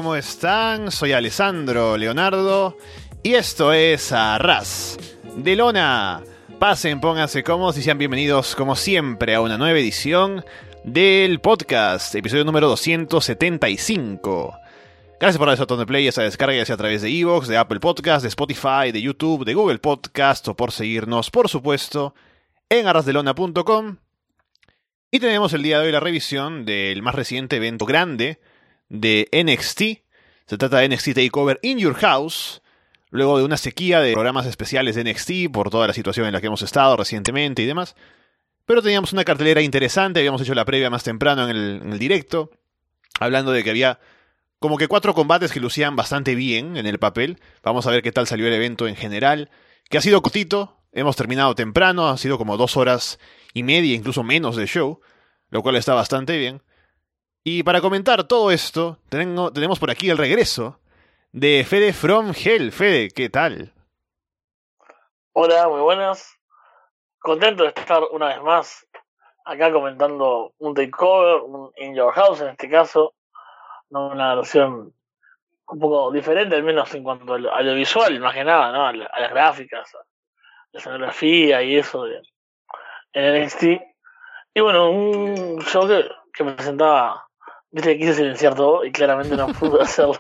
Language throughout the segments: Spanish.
¿cómo están? Soy Alessandro Leonardo y esto es Arras de Lona. Pasen, pónganse cómodos y sean bienvenidos como siempre a una nueva edición del podcast, episodio número 275. Gracias por ese botón de play, esa descarga ya sea a través de iVoox, de Apple Podcast, de Spotify, de YouTube, de Google Podcast o por seguirnos, por supuesto, en arrasdelona.com. Y tenemos el día de hoy la revisión del más reciente evento grande de NXT. Se trata de NXT TakeOver In Your House, luego de una sequía de programas especiales de NXT por toda la situación en la que hemos estado recientemente y demás. Pero teníamos una cartelera interesante, habíamos hecho la previa más temprano en el directo, hablando de que había como que 4 combates que lucían bastante bien en el papel. Vamos a ver qué tal salió el evento en general, que ha sido cortito, hemos terminado temprano, ha sido como 2 horas y media, incluso menos de show, lo cual está bastante bien. Y para comentar todo esto, tenemos por aquí el regreso de Fede from Hell. Fede, ¿qué tal? Hola, muy buenas. Contento de estar una vez más acá comentando un takeover, un In Your House en este caso, ¿no? Una versión un poco diferente, al menos en cuanto a lo visual, más que nada, ¿no? A las gráficas, a la escenografía y eso en NXT. Y bueno, un show que me presentaba, viste que quise silenciar todo y claramente no pude hacerlo.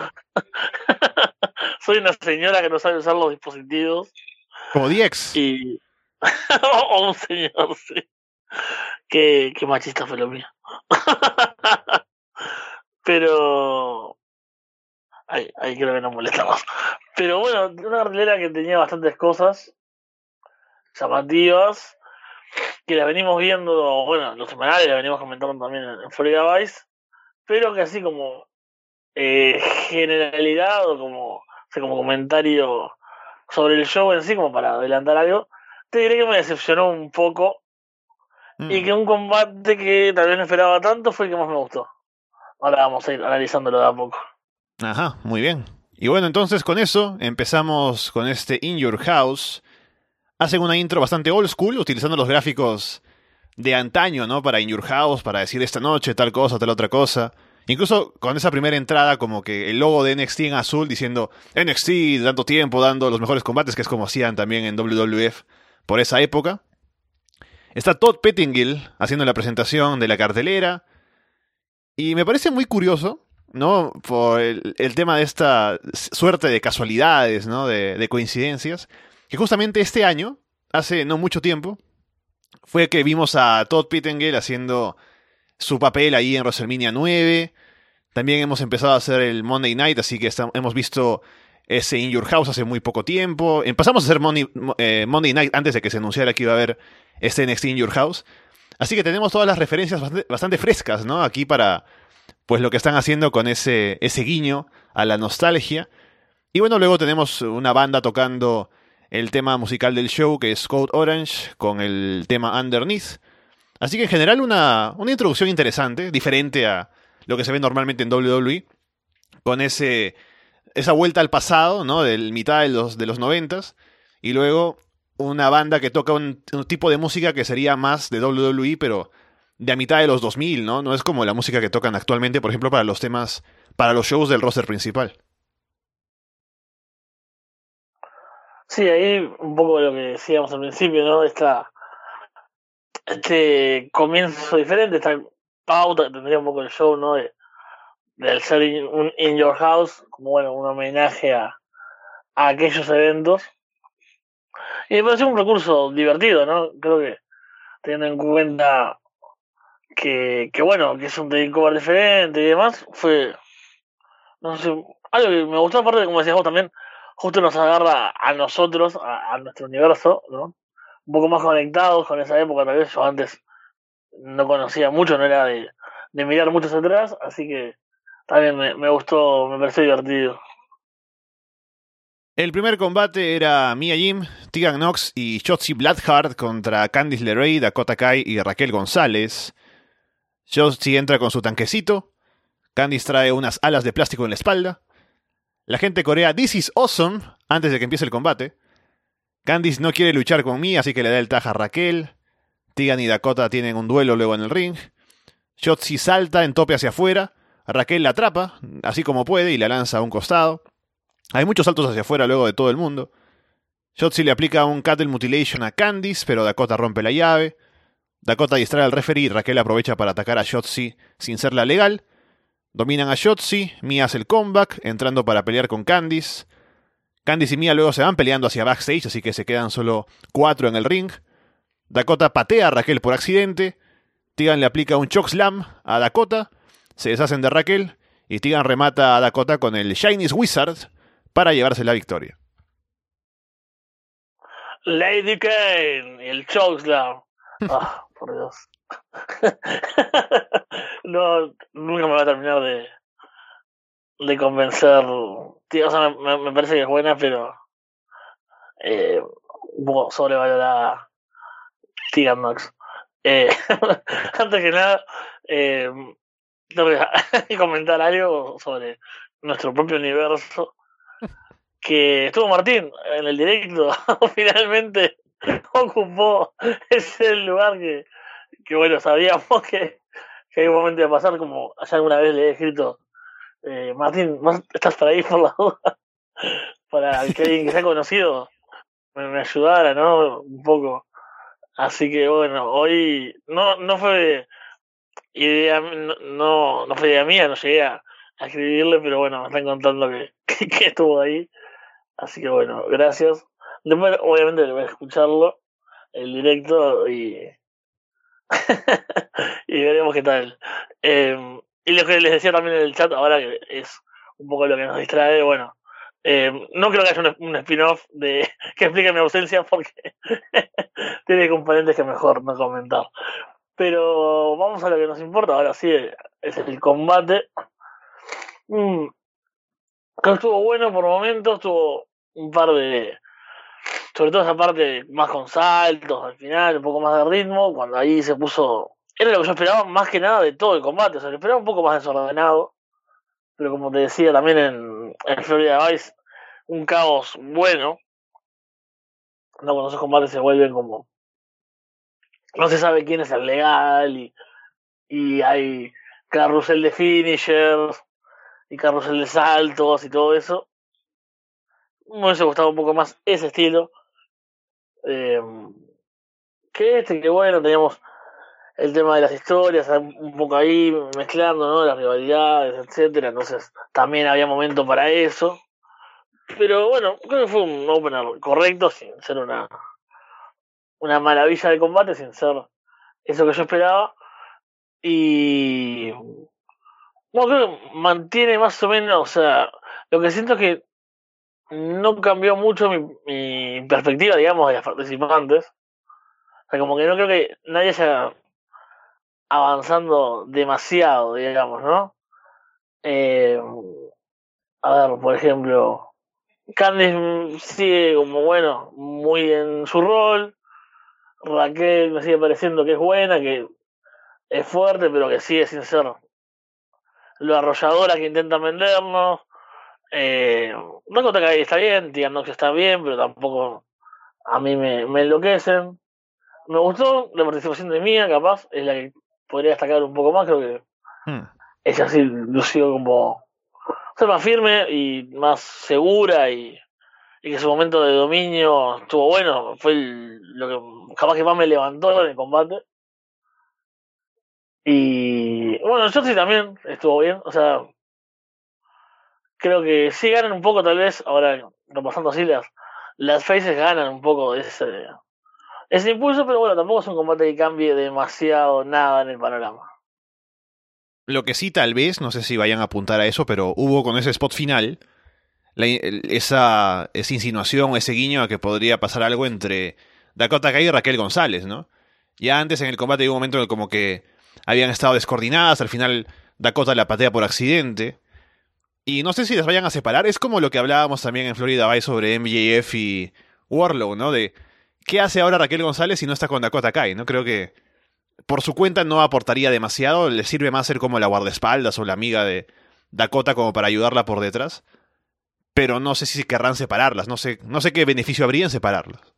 Soy una señora que no sabe usar los dispositivos. Como DX. Y... o un señor, sí. Qué machista fue lo mío. Pero... Ahí creo que no molesta más. Pero bueno, una cartelera que tenía bastantes cosas llamativas, que las venimos viendo, bueno, los semanales las venimos comentando también en Florida Vice, pero que así como generalidad o como comentario sobre el show en sí, como para adelantar algo, te diré que me decepcionó un poco y que un combate que tal vez no esperaba tanto fue el que más me gustó. Ahora vamos a ir analizándolo de a poco. Ajá, muy bien. Y bueno, entonces con eso empezamos con este In Your House. Hacen una intro bastante old school, utilizando los gráficos de antaño, ¿no? Para In Your House, para decir esta noche tal cosa, tal otra cosa. Incluso con esa primera entrada, como que el logo de NXT en azul diciendo NXT, tanto tiempo dando los mejores combates, que es como hacían también en WWF por esa época. Está Todd Pettingill haciendo la presentación de la cartelera. Y me parece muy curioso, ¿no? Por el tema de esta suerte de casualidades, ¿no? De coincidencias. Que justamente este año, hace no mucho tiempo, fue que vimos a Todd Pettingill haciendo su papel ahí en WrestleMania 9. También hemos empezado a hacer el Monday Night, así que hemos visto ese In Your House hace muy poco tiempo. Empezamos a hacer Monday Night antes de que se anunciara que iba a haber este NXT In Your House. Así que tenemos todas las referencias bastante frescas, ¿no? Aquí para pues lo que están haciendo con ese guiño a la nostalgia. Y bueno, luego tenemos una banda tocando el tema musical del show, que es Code Orange, con el tema Underneath. Así que en general una introducción interesante, diferente a lo que se ve normalmente en WWE, con esa vuelta al pasado, ¿no? De mitad de los 90s, y luego una banda que toca un tipo de música que sería más de WWE, pero de a mitad de los 2000, ¿no? No es como la música que tocan actualmente, por ejemplo, para los temas, para los shows del roster principal. Sí, ahí un poco lo que decíamos al principio, ¿no? Este comienzo diferente, esta pauta que tendría un poco el show, ¿no? Del ser un In Your House, como bueno, un homenaje a aquellos eventos. Y me pareció un recurso divertido, ¿no? Creo que teniendo en cuenta que bueno, que es un takeover diferente y demás, fue, no sé, algo que me gustó, aparte de, como decías vos también, justo nos agarra a nosotros, a nuestro universo, ¿no? Un poco más conectados con esa época, tal vez yo antes no conocía mucho, no era de mirar muchos atrás, así que también me gustó, me pareció divertido. El primer combate era Mia Yim, Tegan Nox y Shotzi Blackheart contra Candice LeRae, Dakota Kai y Raquel González. Shotzi entra con su tanquecito, Candice trae unas alas de plástico en la espalda. La gente corea "This is awesome" antes de que empiece el combate. Candice no quiere luchar con Mia, así que le da el taja a Raquel. Tegan y Dakota tienen un duelo luego en el ring. Shotzi salta en tope hacia afuera, Raquel la atrapa, así como puede, y la lanza a un costado. Hay muchos saltos hacia afuera luego de todo el mundo. Shotzi le aplica un Cattle Mutilation a Candice, pero Dakota rompe la llave. Dakota distrae al referee y Raquel aprovecha para atacar a Shotzi sin ser la legal. Dominan a Shotzi, Mia hace el comeback, entrando para pelear con Candice. Candice y Mia luego se van peleando hacia backstage, así que se quedan solo 4 en el ring. Dakota patea a Raquel por accidente. Tegan le aplica un chokeslam a Dakota. Se deshacen de Raquel y Tegan remata a Dakota con el Chinese Wizard para llevarse la victoria. Lady Kane y el chokeslam. Ah, por Dios. No, nunca me va a terminar de convencer. Tío, o sea, me parece que es buena, pero un poco sobrevalorada. Tegan Nox. Antes que nada, tengo que comentar algo sobre nuestro propio universo. Que estuvo Martín en el directo, finalmente ocupó ese lugar que bueno, sabíamos que hay un momento de pasar, como ya alguna vez le he escrito, Martín, ¿estás por ahí por la duda? Para que alguien que sea conocido me ayudara, ¿no? Un poco. Así que bueno, hoy no fue idea, no fue idea mía, no llegué a escribirle, pero bueno, me están contando que estuvo ahí. Así que bueno, gracias. Después, obviamente, voy a escucharlo, el directo, y y veremos qué tal. Y lo que les decía también en el chat, ahora que es un poco lo que nos distrae, bueno, no creo que haya un spin-off que explique mi ausencia porque tiene componentes que mejor no comentar. Pero vamos a lo que nos importa, ahora sí, es el combate. Que estuvo bueno por momentos, tuvo un par de... Sobre todo esa parte más con saltos al final, un poco más de ritmo, cuando ahí se puso... Era lo que yo esperaba más que nada de todo el combate, o sea, que esperaba un poco más desordenado, pero como te decía también en Florida Vice, un caos bueno, no, cuando esos combates se vuelven como... No se sabe quién es el legal, y hay carrusel de finishers, y carrusel de saltos y todo eso. Me hubiese gustado un poco más ese estilo. Que bueno, teníamos el tema de las historias un poco ahí mezclando, ¿no? Las rivalidades, etcétera. Entonces también había momento para eso. Pero bueno, creo que fue un opener correcto, sin ser una maravilla de combate, sin ser eso que yo esperaba. Y bueno, creo que mantiene más o menos, o sea, lo que siento es que no cambió mucho mi perspectiva, digamos, de las participantes. O sea, como que no creo que nadie haya avanzando demasiado, digamos, ¿no? A ver, por ejemplo, Candice sigue como, bueno, muy en su rol. Raquel me sigue pareciendo que es buena, que es fuerte, pero que sigue sin ser lo arrolladora que intenta vendernos. Dakota Kai está bien, Tegan Nox está bien, pero tampoco a mí me enloquecen. Me gustó la participación de Mia, capaz, es la que podría destacar un poco más, creo que ella sí lució como ser más firme y más segura y que su momento de dominio estuvo bueno, fue lo que capaz que más me levantó en el combate. Y bueno, Shotzi también estuvo bien, o sea, creo que sí ganan un poco tal vez, ahora repasando así las faces ganan un poco ese impulso, pero bueno, tampoco es un combate que cambie demasiado nada en el panorama. Lo que sí, tal vez, no sé si vayan a apuntar a eso, pero hubo con ese spot final esa insinuación, ese guiño a que podría pasar algo entre Dakota Kai y Raquel González, ¿no? Ya antes en el combate hubo un momento en el como que habían estado descoordinadas, al final Dakota la patea por accidente. Y no sé si las vayan a separar, es como lo que hablábamos también en Florida Vice sobre MJF y Wardlow, ¿no? De qué hace ahora Raquel González si no está con Dakota Kai, ¿no? Creo que por su cuenta no aportaría demasiado, le sirve más ser como la guardaespaldas o la amiga de Dakota como para ayudarla por detrás. Pero no sé si querrán separarlas, no sé qué beneficio habría en separarlas.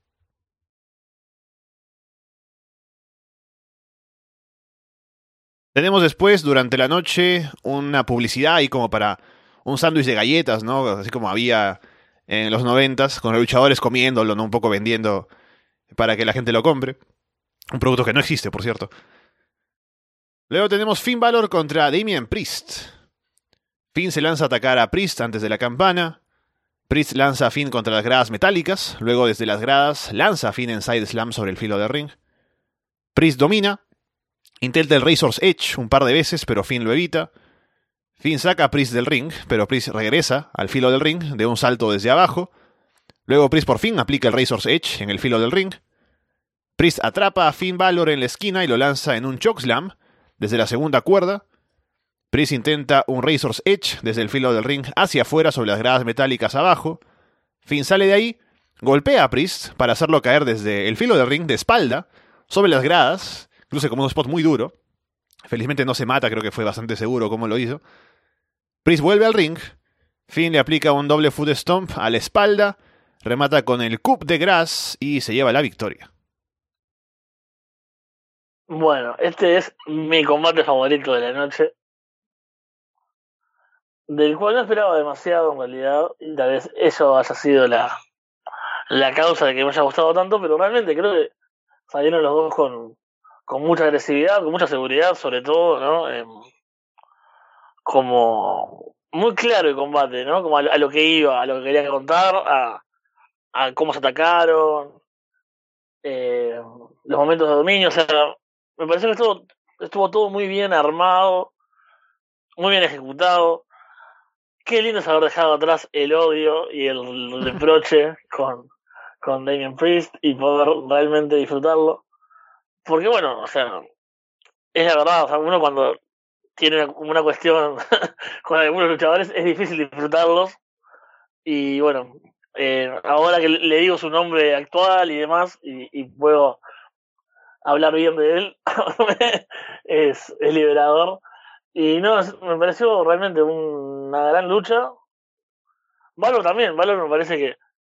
Tenemos después, durante la noche, una publicidad ahí como para un sándwich de galletas, ¿no? Así como había en los 90s, con los luchadores comiéndolo, ¿no? Un poco vendiendo para que la gente lo compre. Un producto que no existe, por cierto. Luego tenemos Finn Balor contra Damian Priest. Finn se lanza a atacar a Priest antes de la campana. Priest lanza a Finn contra las gradas metálicas. Luego, desde las gradas, lanza a Finn en Side Slam sobre el filo del ring. Priest domina. Intenta el Razor's Edge un par de veces, pero Finn lo evita. Finn saca a Priest del ring, pero Priest regresa al filo del ring de un salto desde abajo. Luego Priest por fin aplica el Razor's Edge en el filo del ring. Priest atrapa a Finn Balor en la esquina y lo lanza en un chokeslam desde la segunda cuerda. Priest intenta un Razor's Edge desde el filo del ring hacia afuera sobre las gradas metálicas abajo. Finn sale de ahí, golpea a Priest para hacerlo caer desde el filo del ring de espalda sobre las gradas, luce como un spot muy duro. Felizmente no se mata, creo que fue bastante seguro cómo lo hizo. Priest vuelve al ring, Finn le aplica un doble foot stomp a la espalda, remata con el coup de grace y se lleva la victoria. Bueno, este es mi combate favorito de la noche, del cual no esperaba demasiado en realidad, y tal vez eso haya sido la causa de que me haya gustado tanto, pero realmente creo que salieron los dos con mucha agresividad, con mucha seguridad, sobre todo, ¿no? Como muy claro el combate, ¿no? Como a lo que iba, a lo que quería contar, a cómo se atacaron, los momentos de dominio, o sea, me pareció que estuvo todo muy bien armado, muy bien ejecutado. Qué lindo es haber dejado atrás el odio y el reproche con Damian Priest y poder realmente disfrutarlo. Porque bueno, o sea, es la verdad, o sea, uno cuando tiene una cuestión con algunos luchadores es difícil disfrutarlos. Y bueno, ahora que le digo su nombre actual y demás, y puedo hablar bien de él, es liberador. Y no, me pareció realmente una gran lucha. Valor también, Valor me parece que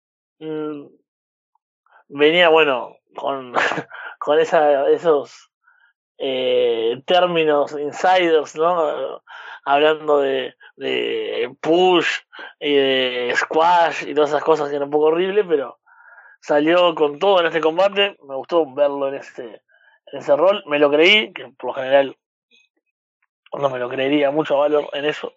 venía, bueno, con esos términos insiders, ¿no? Hablando de push y de squash y todas esas cosas que eran un poco horribles, pero salió con todo en este combate. Me gustó verlo en ese rol. Me lo creí, que por lo general no me lo creería mucho a Valor en eso.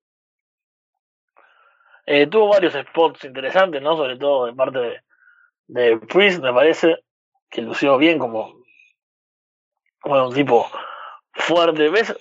Tuvo varios spots interesantes, ¿no? Sobre todo de parte de Priest, me parece, que lució bien como un tipo fuerte. ¿Ves?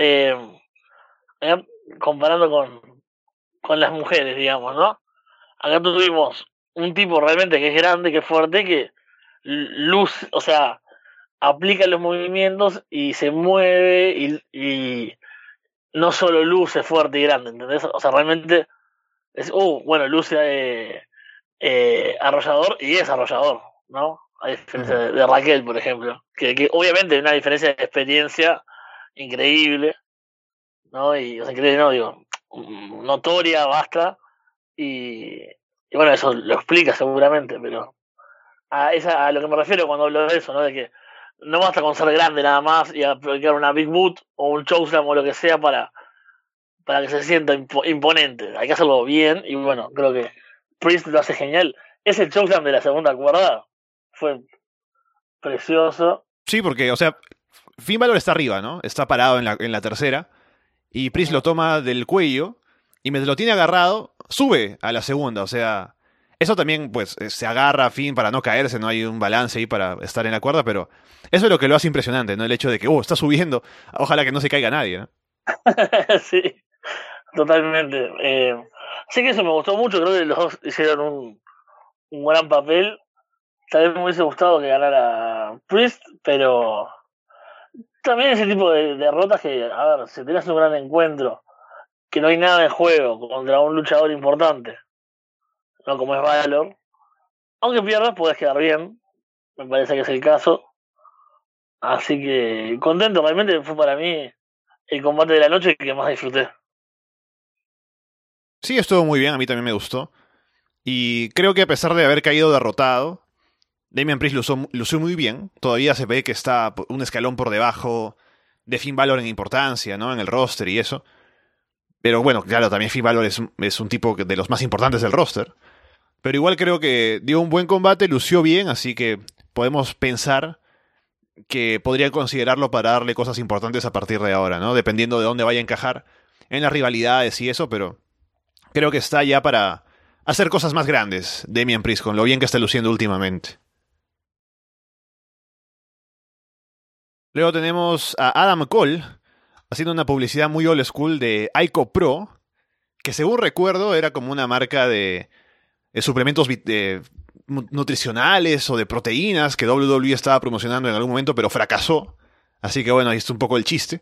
Comparando con las mujeres, digamos, ¿no? Acá tuvimos un tipo realmente que es grande, que es fuerte, que luce, o sea, aplica los movimientos y se mueve y no solo luce fuerte y grande, ¿entendés? O sea, realmente es, bueno, luce arrollador y es arrollador, ¿no? A diferencia de Raquel, por ejemplo, que obviamente hay una diferencia de experiencia increíble, ¿no? Y, o sea, increíble, no, digo, notoria, basta, y bueno, eso lo explica seguramente, pero a lo que me refiero cuando hablo de eso, ¿no? De que no basta con ser grande nada más y aplicar una Big Boot o un chokeslam o lo que sea para que se sienta imponente. Hay que hacerlo bien y bueno, creo que Priest lo hace genial. Ese chokeslam de la segunda cuerda fue precioso. Sí, porque, o sea, Finn Balor está arriba, ¿no? Está parado en la tercera y Priest lo toma del cuello y mientras lo tiene agarrado, sube a la segunda, o sea... Eso también, pues, se agarra a Finn para no caerse, no hay un balance ahí para estar en la cuerda, pero eso es lo que lo hace impresionante, ¿no? El hecho de que, está subiendo, ojalá que no se caiga nadie, ¿no? Sí, totalmente. Así que eso me gustó mucho, creo que los dos hicieron un gran papel. Tal vez me hubiese gustado que ganara Priest, pero también ese tipo de derrotas que, a ver, si tenés un gran encuentro, que no hay nada en juego contra un luchador importante, no como es Valor, aunque pierdas podés quedar bien, me parece que es el caso. Así que contento, realmente fue para mí el combate de la noche que más disfruté. Sí, estuvo muy bien, a mí también me gustó. Y creo que a pesar de haber caído derrotado, Damian Priest lució muy bien. Todavía se ve que está un escalón por debajo de Finn Balor en importancia, ¿no? En el roster y eso. Pero bueno, claro, también Finn Balor es un tipo de los más importantes del roster. Pero igual creo que dio un buen combate, lució bien, así que podemos pensar que podrían considerarlo para darle cosas importantes a partir de ahora, ¿no? Dependiendo de dónde vaya a encajar en las rivalidades y eso, pero creo que está ya para hacer cosas más grandes, Damian Priest, con lo bien que está luciendo últimamente. Luego tenemos a Adam Cole haciendo una publicidad muy old school de Ico Pro, que según recuerdo era como una marca de suplementos nutricionales o de proteínas que WWE estaba promocionando en algún momento, pero fracasó. Así que bueno, ahí está un poco el chiste.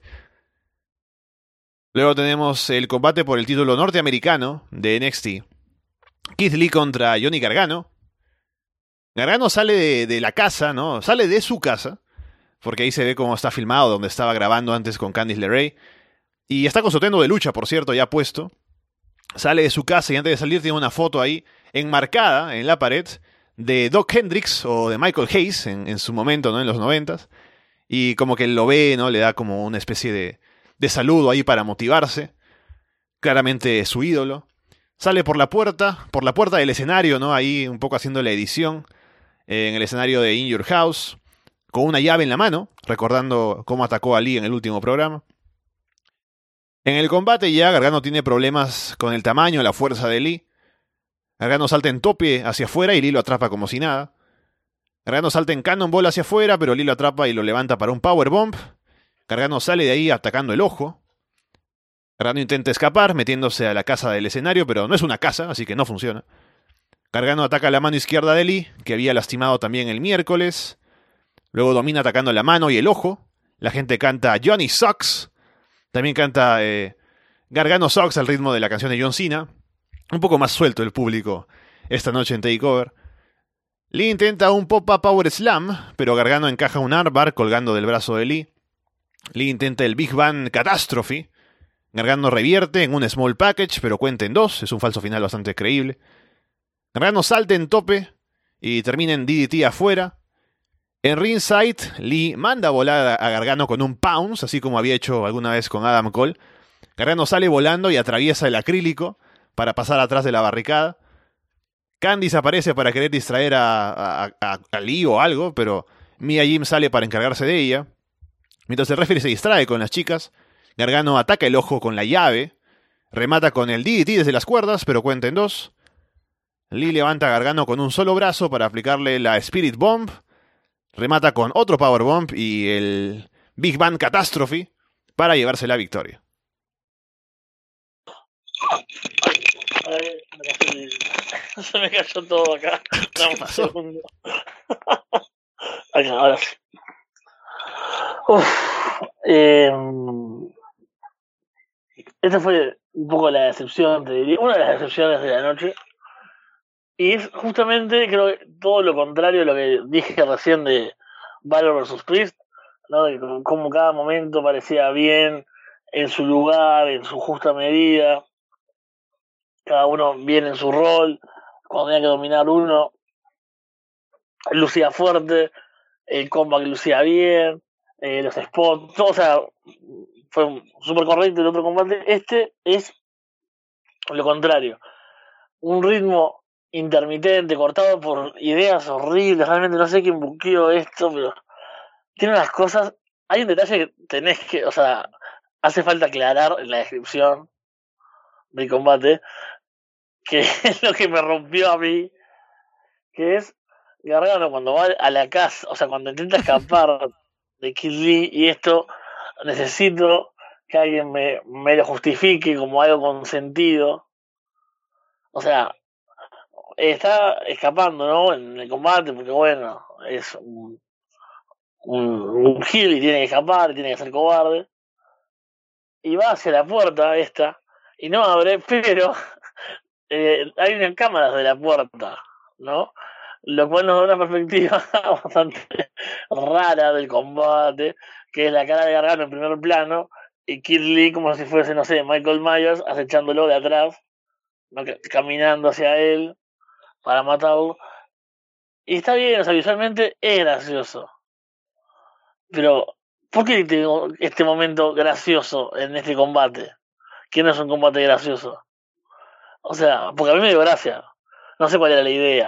Luego tenemos el combate por el título norteamericano de NXT. Keith Lee contra Johnny Gargano. Gargano sale de la casa, ¿no? Sale de su casa, porque ahí se ve cómo está filmado, donde estaba grabando antes con Candice LeRae. Y está con su atuendo de lucha, por cierto, ya puesto. Sale de su casa y antes de salir tiene una foto ahí enmarcada en la pared de Doc Hendrix o de Michael Hayes en su momento, ¿no? En los 90s. Y como que él lo ve, ¿no? Le da como una especie de saludo ahí para motivarse. Claramente su ídolo. Sale por la puerta del escenario, ¿no? Ahí un poco haciendo la edición en el escenario de In Your House, con una llave en la mano, recordando cómo atacó a Lee en el último programa. En el combate ya Gargano tiene problemas con el tamaño, la fuerza de Lee. Gargano salta en tope hacia afuera y Lee lo atrapa como si nada. Gargano salta en Cannonball hacia afuera, pero Lee lo atrapa y lo levanta para un powerbomb. Gargano sale de ahí atacando el ojo. Gargano intenta escapar, metiéndose a la casa del escenario, pero no es una casa, así que no funciona. Gargano ataca la mano izquierda de Lee, que había lastimado también el miércoles. Luego domina atacando la mano y el ojo. La gente canta Johnny Sucks. También canta Gargano Sucks al ritmo de la canción de John Cena. Un poco más suelto el público esta noche en TakeOver. Lee intenta un Pop-Up Power Slam, pero Gargano encaja un armbar colgando del brazo de Lee. Lee intenta el Big Bang Catastrophe. Gargano revierte en un Small Package, pero cuenta en 2. Es un falso final bastante creíble. Gargano salta en tope y termina en DDT afuera. En ringside, Lee manda a volar a Gargano con un Pounce, así como había hecho alguna vez con Adam Cole. Gargano sale volando y atraviesa el acrílico para pasar atrás de la barricada. Candice aparece para querer distraer a Lee o algo, pero Mia Yim sale para encargarse de ella. Mientras el referee se distrae con las chicas, Gargano ataca el ojo con la llave, remata con el DDT desde las cuerdas, pero cuenta en 2. Lee levanta a Gargano con un solo brazo para aplicarle la Spirit Bomb, remata con otro Powerbomb y el Big Bang Catastrophe para llevarse la victoria. Se me cayó todo acá. ¿Qué pasó? Acá, ahora sí. Esta fue un poco la decepción, te diría, una de las decepciones de la noche. Y es justamente, creo que todo lo contrario a lo que dije recién de Balor vs. Priest, ¿no? De cómo cada momento parecía bien, en su lugar, en su justa medida, cada uno bien en su rol, cuando tenía que dominar uno, lucía fuerte, el comeback lucía bien, los spots, todo, o sea, fue súper correcto el otro combate. Este es lo contrario, un ritmo intermitente, cortado por ideas horribles, realmente no sé quién buqueó esto, pero tiene unas cosas, hay un detalle que tenés que, o sea, hace falta aclarar en la descripción del combate, que es lo que me rompió a mí, que es Gargano cuando va a la casa, o sea, cuando intenta escapar de Kid Lee, y esto necesito que alguien me lo justifique como algo con sentido. O sea, está escapando, ¿no? En el combate, porque bueno, es un heel y tiene que escapar, tiene que ser cobarde. Y va hacia la puerta esta, y no abre, pero hay unas cámaras de la puerta, ¿no? Lo cual nos da una perspectiva bastante rara del combate, que es la cara de Gargano en primer plano, y Kid Lee como si fuese, no sé, Michael Myers acechándolo de atrás, ¿no? Caminando hacia él para matarlo. Y está bien, o sea, visualmente es gracioso. Pero ¿Por qué tengo este momento gracioso en este combate? Que no es un combate gracioso. O sea, porque a mí me dio gracia. No sé cuál era la idea.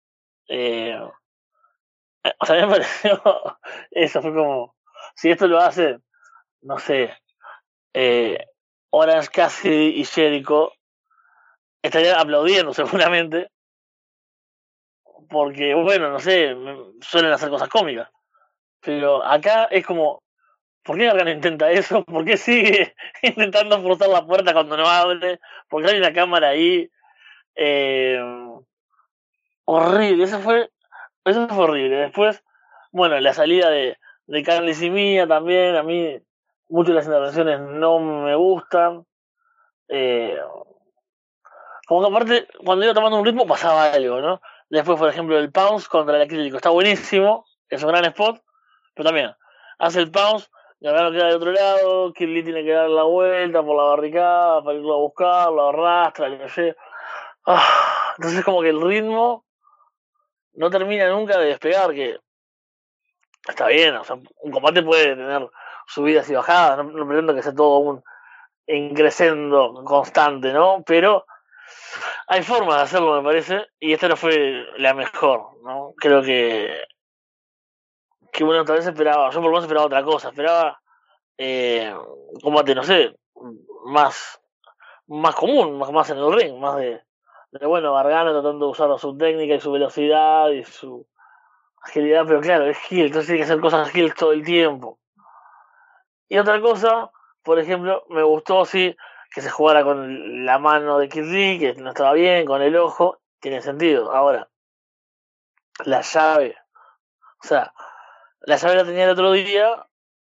O sea, a mí me pareció. Eso fue como. Si esto lo hace, no sé. Orange Cassidy y Jericho estarían aplaudiendo seguramente. Porque, bueno, no sé, suelen hacer cosas cómicas. Pero acá es como, ¿por qué Gargano intenta eso? ¿Por qué sigue intentando forzar la puerta cuando no abre? ¿Por qué hay una cámara ahí? Eh, horrible, eso fue horrible. Después, bueno, la salida de Candice y Mia también, a mí muchas de las intervenciones no me gustan. Como que aparte, cuando iba tomando un ritmo pasaba algo, ¿no? Después, por ejemplo, el Pounce contra el acrílico está buenísimo, es un gran spot, pero también hace el Pounce, Gargano queda de otro lado, Kid Lee tiene que dar la vuelta por la barricada para irlo a buscar, lo arrastra, le lleva. Entonces como que el ritmo no termina nunca de despegar, que está bien, o sea, un combate puede tener subidas y bajadas, no pretendo que sea todo un increscendo constante, ¿no? Pero hay formas de hacerlo, me parece, y esta no fue la mejor, ¿no? Creo que bueno, tal vez esperaba, yo por lo menos esperaba otra cosa, esperaba combate, no sé, más, más común, más en el ring, más de bueno, Gargano tratando de usar su técnica y su velocidad y su agilidad, pero claro, es heel, entonces tiene que hacer cosas heel todo el tiempo. Y otra cosa, por ejemplo, me gustó, sí, que se jugara con la mano de Kid Lee, que no estaba bien, con el ojo, tiene sentido. Ahora, la llave, o sea, la llave la tenía el otro día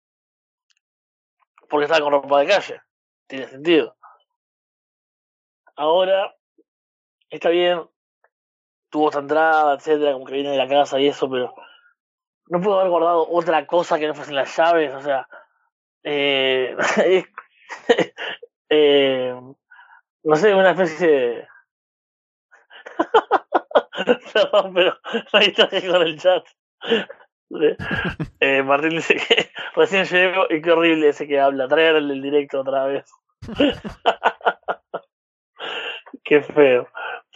porque estaba con ropa de calle, tiene sentido. Ahora, está bien, tuvo esta entrada, etcétera, como que viene de la casa y eso, pero no pudo haber guardado otra cosa que no fuesen las llaves, o sea, eh, eh, no sé, una especie de... Perdón, pero ahí está con el chat. Martín dice que recién llegó y qué horrible ese que habla. Traerle el directo otra vez. Qué feo.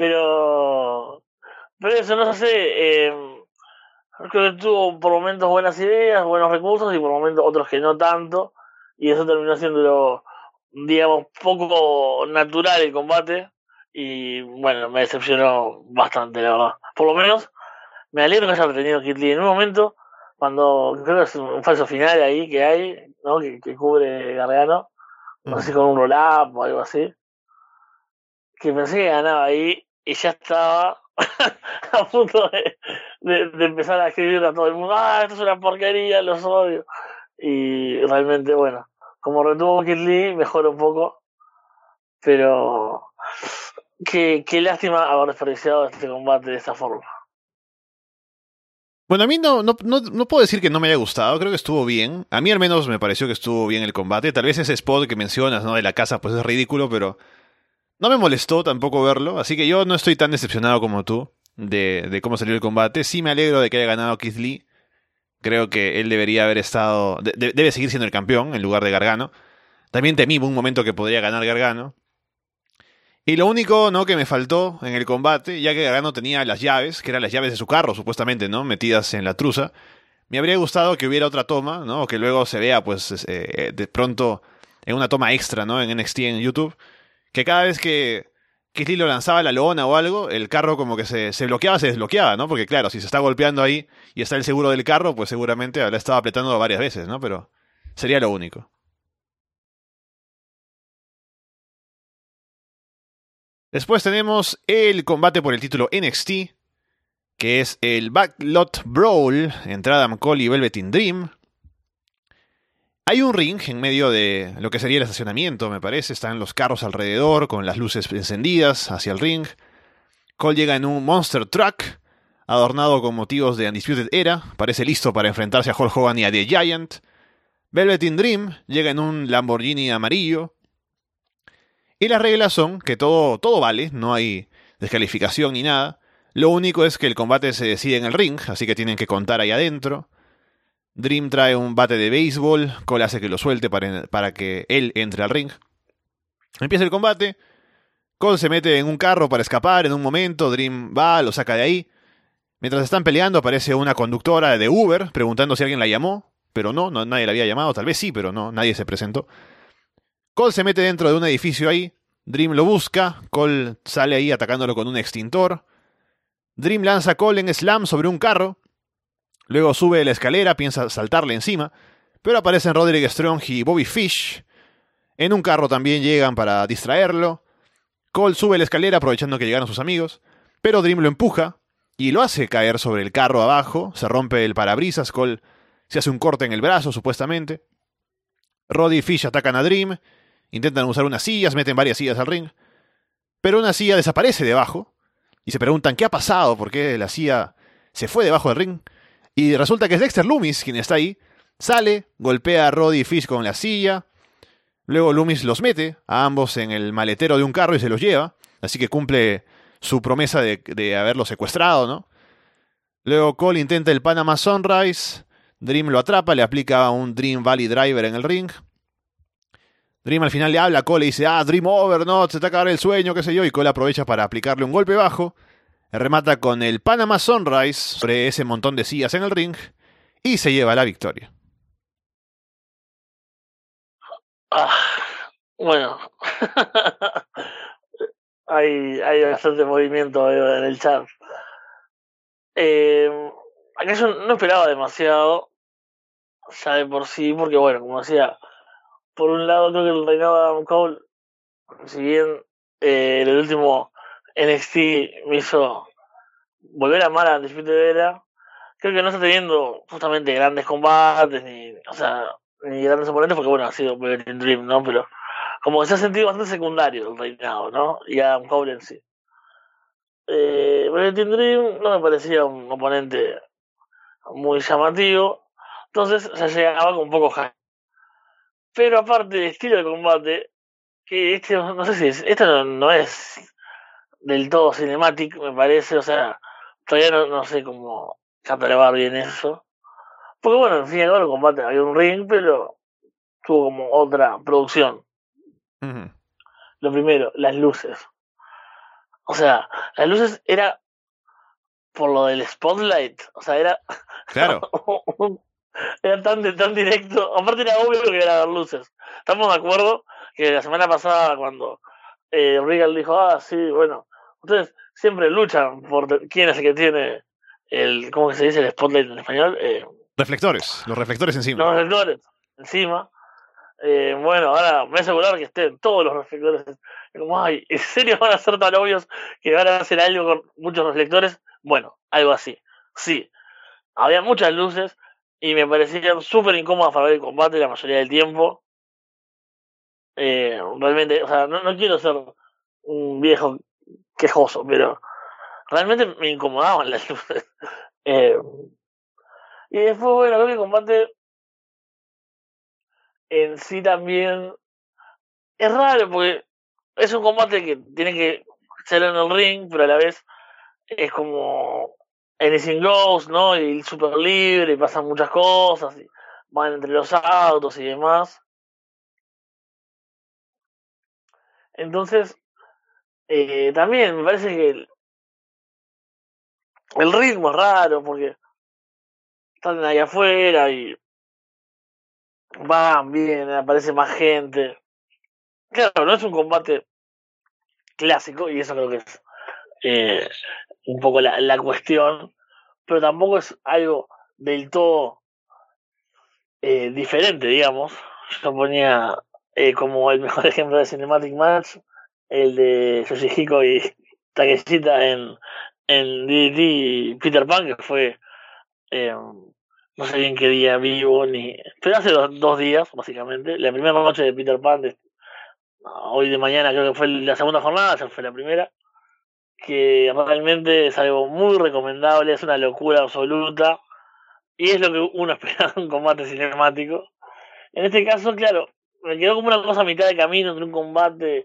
Pero eso no sé. Creo que tuvo por momentos buenas ideas, buenos recursos y por momentos otros que no tanto. Y eso terminó siendo, digamos, poco natural el combate. Y bueno, me decepcionó bastante, la verdad. Por lo menos me alegro que haya retenido Kid Lee en un momento, cuando creo que es un falso final ahí que hay, ¿no? Que cubre Gargano, no sé si con un roll-up o algo así, que pensé que ganaba ahí y ya estaba a punto de empezar a escribir a todo el mundo, esto es una porquería, los odio. Y realmente, bueno, como retuvo Kid Lee, mejoró un poco, pero qué lástima haber desperdiciado este combate de esta forma. Bueno, a mí no puedo decir que no me haya gustado, creo que estuvo bien. A mí al menos me pareció que estuvo bien el combate. Tal vez ese spot que mencionas, ¿no? De la casa, pues es ridículo, pero no me molestó tampoco verlo. Así que yo no estoy tan decepcionado como tú de cómo salió el combate. Sí me alegro de que haya ganado Keith Lee. Creo que él debería haber estado... debe seguir siendo el campeón en lugar de Gargano. También temí un momento que podría ganar Gargano. Y lo único, ¿no?, que me faltó en el combate, ya que Gargano tenía las llaves, que eran las llaves de su carro, supuestamente, ¿no?, metidas en la truza, me habría gustado que hubiera otra toma, ¿no?, o que luego se vea, pues, de pronto en una toma extra, ¿no?, en NXT en YouTube, que cada vez que Keith Lee lo lanzaba a la lona o algo, el carro como que se bloqueaba, se desbloqueaba, ¿no?, porque claro, si se está golpeando ahí y está el seguro del carro, pues seguramente habrá estado apretando varias veces, ¿no?, pero sería lo único. Después tenemos el combate por el título NXT, que es el Backlot Brawl entre Adam Cole y Velveteen Dream. Hay un ring en medio de lo que sería el estacionamiento, me parece. Están los carros alrededor, con las luces encendidas hacia el ring. Cole llega en un Monster Truck, adornado con motivos de Undisputed Era. Parece listo para enfrentarse a Hulk Hogan y a The Giant. Velveteen Dream llega en un Lamborghini amarillo. Y las reglas son que todo vale, no hay descalificación ni nada. Lo único es que el combate se decide en el ring, así que tienen que contar ahí adentro. Dream trae un bate de béisbol, Cole hace que lo suelte para que él entre al ring. Empieza el combate, Cole se mete en un carro para escapar en un momento, Dream va, lo saca de ahí. Mientras están peleando aparece una conductora de Uber preguntando si alguien la llamó, pero no, nadie la había llamado, tal vez sí, pero no, nadie se presentó. Cole se mete dentro de un edificio ahí, Dream lo busca, Cole sale ahí atacándolo con un extintor. Dream lanza a Cole en slam sobre un carro, luego sube la escalera, piensa saltarle encima, pero aparecen Roderick Strong y Bobby Fish. En un carro también llegan para distraerlo. Cole sube la escalera aprovechando que llegaron sus amigos, pero Dream lo empuja y lo hace caer sobre el carro abajo, se rompe el parabrisas, Cole se hace un corte en el brazo supuestamente. Roddy y Fish atacan a Dream, intentan usar unas sillas, meten varias sillas al ring, pero una silla desaparece debajo y se preguntan qué ha pasado, por qué la silla se fue debajo del ring, y resulta que es Dexter Lumis quien está ahí, sale, golpea a Roddy y Fish con la silla, luego Lumis los mete a ambos en el maletero de un carro y se los lleva, así que cumple su promesa de haberlo secuestrado, ¿no? Luego Cole intenta el Panama Sunrise, Dream lo atrapa, le aplica un Dream Valley Driver en el ring. Dream al final le habla a Cole y dice, Dream over, no, se te acaba el sueño, qué sé yo, y Cole aprovecha para aplicarle un golpe bajo, remata con el Panama Sunrise sobre ese montón de sillas en el ring y se lleva la victoria. Bueno, hay bastante movimiento en el chat. Acá yo no esperaba demasiado, ya de por sí, porque bueno, como decía, por un lado creo que el reinado de Adam Cole, si bien en el último NXT me hizo volver a amar a Undisputed Era, creo que no está teniendo justamente grandes combates, ni grandes oponentes, porque bueno, ha sido Velvet Dream, ¿no? Pero como que se ha sentido bastante secundario el reinado, ¿no? Y Adam Cole en sí. Velvet Dream no me parecía un oponente muy llamativo, entonces ya llegaba con un poco hype. Pero aparte del estilo de combate, que no sé si esto no es del todo cinematic, me parece, o sea, todavía no sé cómo catalogar bien eso. Porque bueno, en fin y al cabo el combate había un ring, pero tuvo como otra producción. Uh-huh. Lo primero, las luces. O sea, las luces era por lo del spotlight, o sea, era Claro. era tan directo, aparte era obvio que era las luces. Estamos de acuerdo que la semana pasada cuando Regal dijo, sí, bueno, ustedes siempre luchan por quién es el que tiene ¿cómo que se dice el spotlight en español? Reflectores, los reflectores encima. Los reflectores encima. Bueno, ahora me voy a asegurar que estén todos los reflectores. Como, ¿en serio van a ser tan obvios que van a hacer algo con muchos reflectores? Bueno, algo así. Sí, había muchas luces y me parecían súper incómodas para ver el combate la mayoría del tiempo. Realmente, o sea, no quiero ser un viejo quejoso, pero realmente me incomodaban las luces. Y después, bueno, creo que el combate en sí también es raro porque es un combate que tiene que ser en el ring, pero a la vez es como Anything Goes, ¿no? Y súper libre, y pasan muchas cosas, y van entre los autos y demás. Entonces, también me parece que el ritmo es raro porque están ahí afuera y van bien, aparece más gente. Claro, no es un combate clásico y eso creo que es un poco la cuestión, pero tampoco es algo del todo diferente, digamos. Yo ponía como el mejor ejemplo de Cinematic Match el de Yoshihiko y Takeshita en DDT y Peter Pan, que fue no sé bien qué día vivo ni, pero hace dos días básicamente, la primera noche de Peter Pan hoy de mañana creo que fue la segunda jornada, ya fue la primera, que realmente es algo muy recomendable, es una locura absoluta y es lo que uno espera de un combate cinemático. En este caso, claro, me quedó como una cosa a mitad de camino entre un combate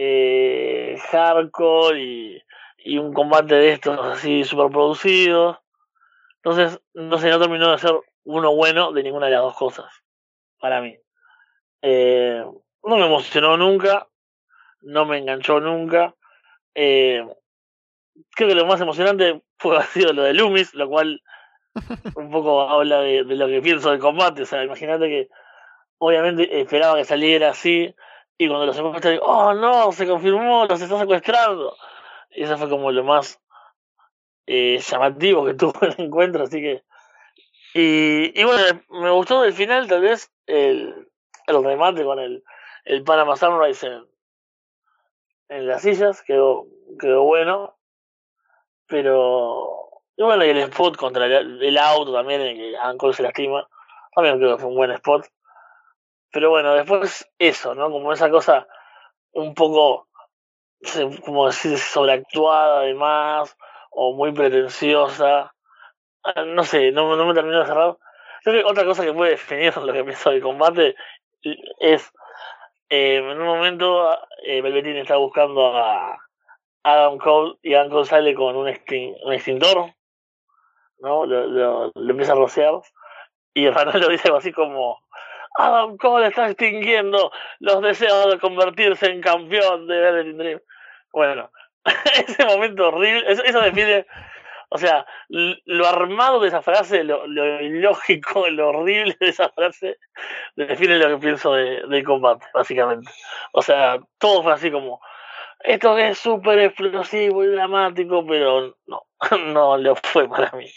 hardcore y un combate de estos así super producidos. Entonces, no sé, no terminó de ser uno bueno de ninguna de las dos cosas, para mí. No me emocionó nunca, no me enganchó nunca. Creo que lo más emocionante fue haber sido lo de Loomis, lo cual un poco habla de lo que pienso del combate. O sea, imagínate que obviamente esperaba que saliera así, y cuando lo secuestra digo, oh no, se confirmó, los está secuestrando. Y eso fue como lo más llamativo que tuvo el encuentro, así que... Y bueno, me gustó el final, tal vez, el remate con el Panama Sunrise en las sillas, quedó bueno, pero... Y bueno, y el spot contra el auto también, en el que Adam Cole se lastima, también creo que fue un buen spot. Pero bueno, después eso, ¿no? Como esa cosa un poco, como decir, sobreactuada además, o muy pretenciosa. No sé, no me terminó de cerrar. Creo que otra cosa que puede definir lo que pienso del combate es, en un momento, Velveteen está buscando a Adam Cole y Adam Cole sale con un extintor, ¿no? Lo empieza a rociar y Ronaldo dice algo así como: Adam Cole está extinguiendo los deseos de convertirse en campeón de Velveteen Dream. Bueno, ese momento horrible, eso define, o sea, lo armado de esa frase, lo ilógico, lo horrible de esa frase, define lo que pienso del combate, básicamente. O sea, todo fue así como, esto es súper explosivo y dramático, pero no, no lo fue para mí.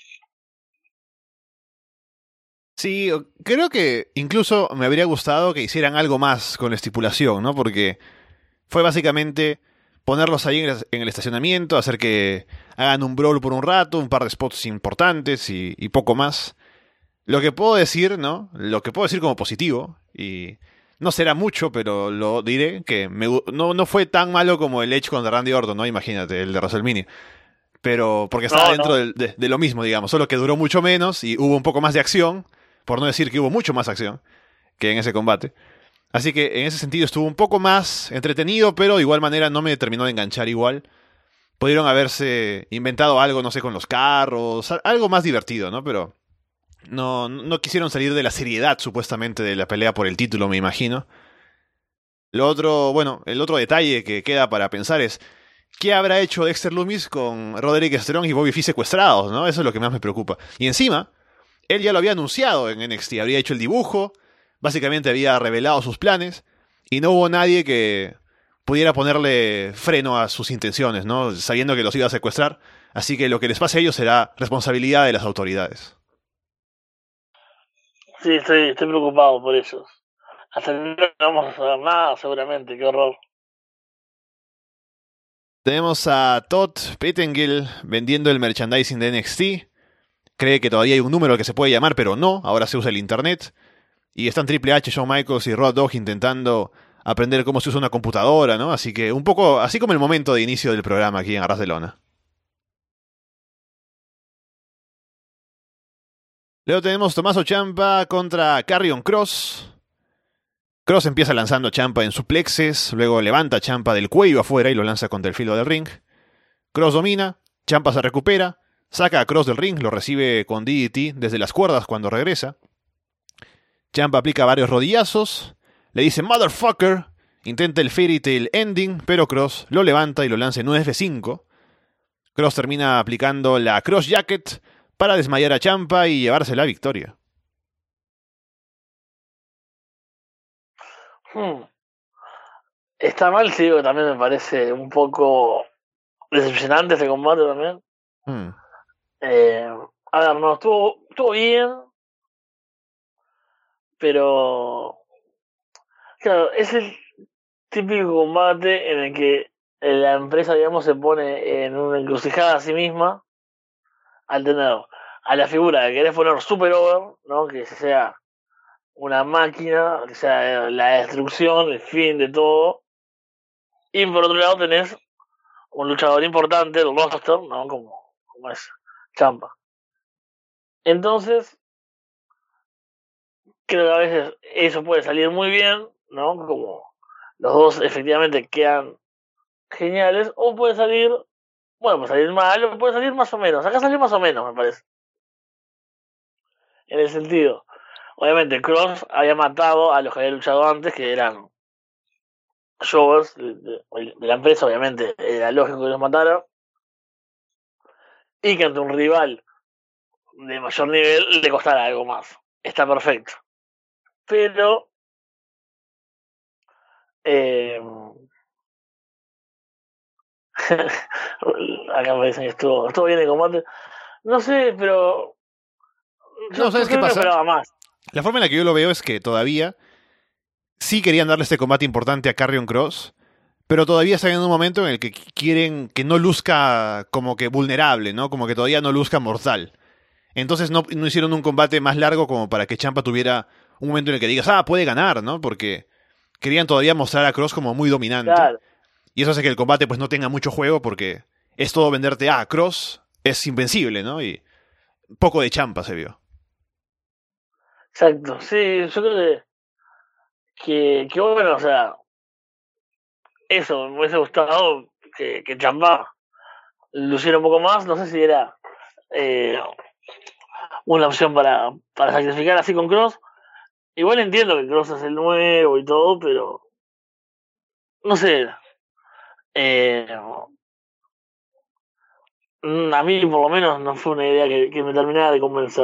Sí, creo que incluso me habría gustado que hicieran algo más con la estipulación, ¿no? Porque fue básicamente ponerlos ahí en el estacionamiento, hacer que hagan un brawl por un rato, un par de spots importantes y poco más. Lo que puedo decir, ¿no? Lo que puedo decir como positivo, y no será mucho, pero lo diré, que no fue tan malo como el Edge contra Randy Orton, ¿no? Imagínate, el de WrestleMania. Pero porque estaba No, dentro no. de lo mismo, digamos, solo que duró mucho menos y hubo un poco más de acción, por no decir que hubo mucho más acción que en ese combate. Así que en ese sentido estuvo un poco más entretenido, pero de igual manera no me terminó de enganchar igual. Pudieron haberse inventado algo, no sé, con los carros, algo más divertido, ¿no? Pero no quisieron salir de la seriedad, supuestamente, de la pelea por el título, me imagino. Lo otro, bueno, el otro detalle que queda para pensar es, ¿qué habrá hecho Dexter Lumis con Roderick Strong y Bobby Fish secuestrados, ¿no? Eso es lo que más me preocupa. Y encima, él ya lo había anunciado en NXT, habría hecho el dibujo, básicamente había revelado sus planes, y no hubo nadie que pudiera ponerle freno a sus intenciones, ¿no? Sabiendo que los iba a secuestrar. Así que lo que les pase a ellos será responsabilidad de las autoridades. Sí, estoy preocupado por eso. Hasta el no vamos a saber nada, seguramente, qué horror. Tenemos a Todd Pettengill vendiendo el merchandising de NXT. Cree que todavía hay un número que se puede llamar, pero no, ahora se usa el internet. Y están Triple H, Shawn Michaels y Road Dogg intentando aprender cómo se usa una computadora, ¿no? Así que un poco, así como el momento de inicio del programa aquí en Arras de Lona. Luego tenemos Tommaso Ciampa contra Karrion Kross. Kross empieza lanzando a Ciampa en suplexes, luego levanta a Ciampa del cuello afuera y lo lanza contra el filo del ring. Kross domina, Ciampa se recupera, saca a Kross del ring, lo recibe con DDT desde las cuerdas cuando regresa. Ciampa aplica varios rodillazos, le dice "Motherfucker", intenta el Fairy Tail Ending, pero Kross lo levanta y lo lanza en un F5. Kross termina aplicando la Cross Jacket para desmayar a Ciampa y llevarse la victoria. Hmm. Está mal, sí, que también me parece un poco decepcionante ese combate también. Hmm. Eh, a ver, no, estuvo bien, pero claro, es el típico combate en el que la empresa, digamos, se pone en una encrucijada a sí misma al tener a la figura que querés poner super over, ¿no? Que sea una máquina, que sea la destrucción, el fin de todo. Y por otro lado tenés un luchador importante, el roster, ¿no? Como es Champa. Entonces, creo que a veces eso puede salir muy bien, ¿no? Como los dos efectivamente quedan geniales, o puede salir, bueno, puede salir mal, o puede salir más o menos. Acá salió más o menos, me parece. en el sentido. Obviamente, Cross había matado a los que había luchado antes, que eran Jobbers de la empresa, obviamente era lógico que los matara. Y que ante un rival de mayor nivel le costara algo más. Está perfecto. Pero acá me dicen que estuvo bien el combate. No sé, pero No, ¿sabes qué creo que pasa? esperaba más. La forma en la que yo lo veo es que todavía sí querían darle este combate importante a Karrion Kross, pero todavía están en un momento en el que quieren que no luzca como que vulnerable, ¿no? Como que todavía no luzca mortal. Entonces no hicieron un combate más largo como para que Ciampa tuviera un momento en el que digas, puede ganar, ¿no? Porque querían todavía mostrar a Kross como muy dominante. Claro. Y eso hace que el combate pues no tenga mucho juego porque es todo venderte, Kross es invencible, ¿no? Y poco de Ciampa se vio. Exacto. Sí, yo creo que bueno, o sea, eso, me hubiese gustado que Ciampa luciera un poco más. No sé si era una opción para sacrificar así con Cross. Igual entiendo que Cross es el nuevo y todo, pero no sé. A mí por lo menos no fue una idea que me terminara de convencer.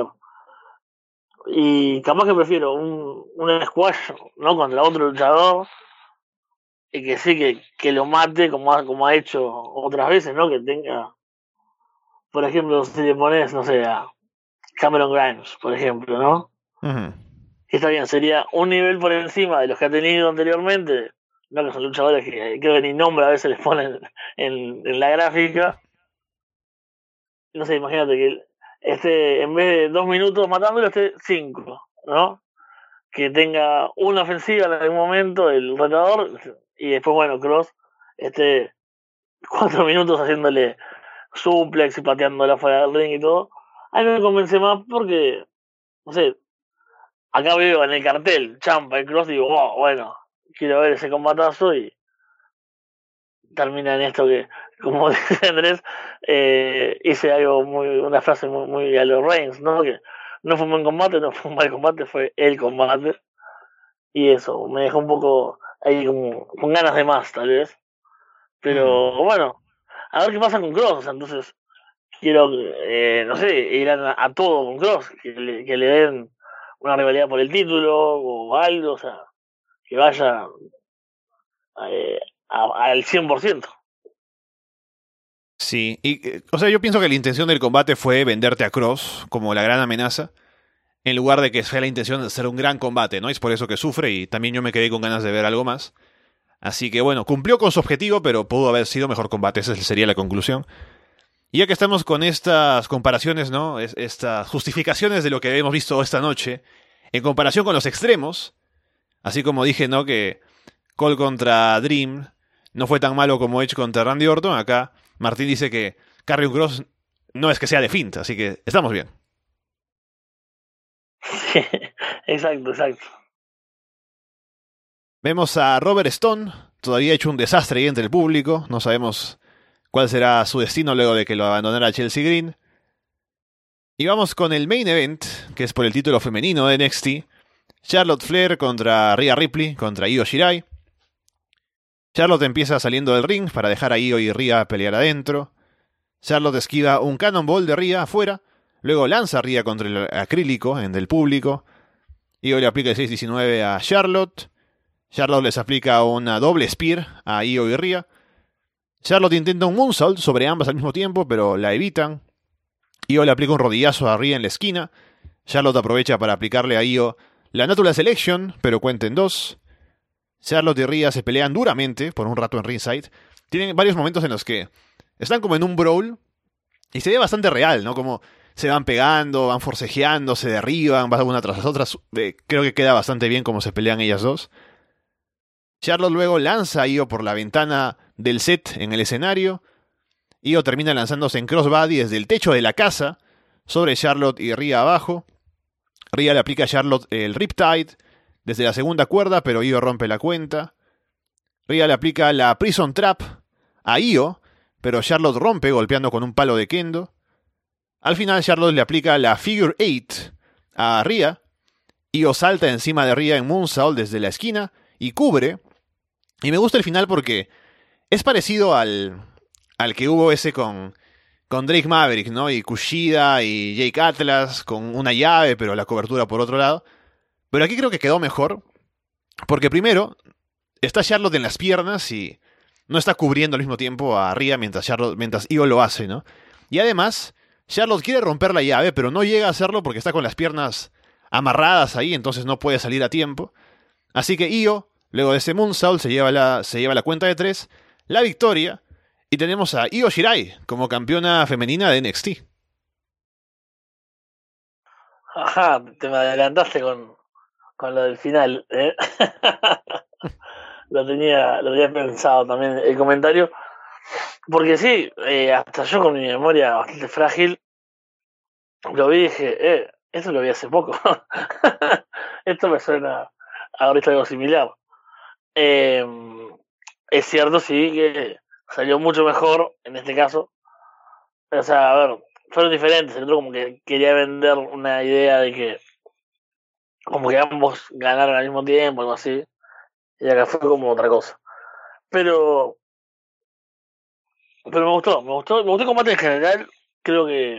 Y capaz que prefiero un squash, ¿no? Contra otro luchador. Y que sí, que lo mate como ha hecho otras veces, ¿no? Que tenga, por ejemplo, si le pones, no sé, a Cameron Grimes, por ejemplo, ¿no? Uh-huh. Está bien, sería un nivel por encima de los que ha tenido anteriormente, no que son luchadores que creo que ni nombre a veces les ponen en la gráfica. No sé, imagínate que en vez de 2 minutos matándolo, esté 5, ¿no? Que tenga una ofensiva en algún momento el retador y después, bueno, Cross esté 4 minutos haciéndole suplex y pateándola fuera del ring y todo. A mí me convence más porque, no sé, acá veo en el cartel Ciampa y Cross y digo, oh, bueno, quiero ver ese combatazo y termina en esto que, como dice Andrés, hice algo una frase muy a los Reigns, ¿no? Que no fue un buen combate, no fue un mal combate, fue el combate. Y eso, me dejó un poco ahí como, con ganas de más, tal vez. Pero bueno, a ver qué pasa con Cross. O sea, entonces, quiero, no sé, ir a todo con Cross, que le den una rivalidad por el título o algo, o sea, que vaya al 100%. Sí, y, o sea, yo pienso que la intención del combate fue venderte a Kross como la gran amenaza, en lugar de que sea la intención de hacer un gran combate, ¿no? Es por eso que sufre y también yo me quedé con ganas de ver algo más. Así que bueno, cumplió con su objetivo, pero pudo haber sido mejor combate, esa sería la conclusión. Y ya que estamos con estas comparaciones, ¿no? Estas justificaciones de lo que hemos visto esta noche, en comparación con los extremos, así como dije, ¿no? Que Cole contra Dream no fue tan malo como Edge contra Randy Orton, acá Martín dice que Karrion Kross no es que sea de finta, así que estamos bien. Sí, exacto. Vemos a Robert Stone, todavía hecho un desastre ahí entre el público, no sabemos cuál será su destino luego de que lo abandonara Chelsea Green. Y vamos con el main event, que es por el título femenino de NXT. Charlotte Flair contra Rhea Ripley, contra Io Shirai. Charlotte empieza saliendo del ring para dejar a Io y Rhea pelear adentro. Charlotte esquiva un cannonball de Rhea afuera, luego lanza a Rhea contra el acrílico en del público. Io le aplica el 619 a Charlotte. Charlotte les aplica una doble spear a Io y Rhea. Charlotte intenta un moonsault sobre ambas al mismo tiempo, pero la evitan. Io le aplica un rodillazo a Rhea en la esquina. Charlotte aprovecha para aplicarle a Io la Natural Selection, pero cuenta en 2. Charlotte y Rhea se pelean duramente por un rato en ringside. Tienen varios momentos en los que están como en un brawl y se ve bastante real, ¿no? Como se van pegando, van forcejeando, se derriban, van una tras las otras. Creo que queda bastante bien como se pelean ellas dos. Charlotte luego lanza a Io por la ventana del set en el escenario. Io termina lanzándose en crossbody desde el techo de la casa sobre Charlotte y Rhea abajo. Rhea le aplica a Charlotte el Riptide desde la segunda cuerda, pero Io rompe la cuenta. Rhea le aplica la Prison Trap a Io, pero Charlotte rompe golpeando con un palo de kendo. Al final Charlotte le aplica la Figure 8 a Rhea. Io salta encima de Rhea en Moonsault desde la esquina y cubre. Y me gusta el final porque es parecido al que hubo ese con Drake Maverick, ¿no? Y Kushida y Jake Atlas con una llave, pero la cobertura por otro lado. Pero aquí creo que quedó mejor. Porque primero, está Charlotte en las piernas y no está cubriendo al mismo tiempo a Rhea mientras Io lo hace, ¿no? Y además, Charlotte quiere romper la llave, pero no llega a hacerlo porque está con las piernas amarradas ahí, entonces no puede salir a tiempo. Así que Io, luego de ese Moonsault, se lleva la cuenta de 3, la victoria, y tenemos a Io Shirai como campeona femenina de NXT. Ajá, te me adelantaste con lo del final, ¿eh? lo tenía pensado también el comentario. Porque sí, hasta yo con mi memoria bastante frágil, lo vi y dije, eso lo vi hace poco. Esto me suena a ahorita algo similar. Es cierto, sí, que salió mucho mejor en este caso. O sea, a ver, fueron diferentes. El otro como que quería vender una idea de que como que ambos ganaron al mismo tiempo, algo así. Y acá fue como otra cosa. Pero me gustó el combate en general. Creo que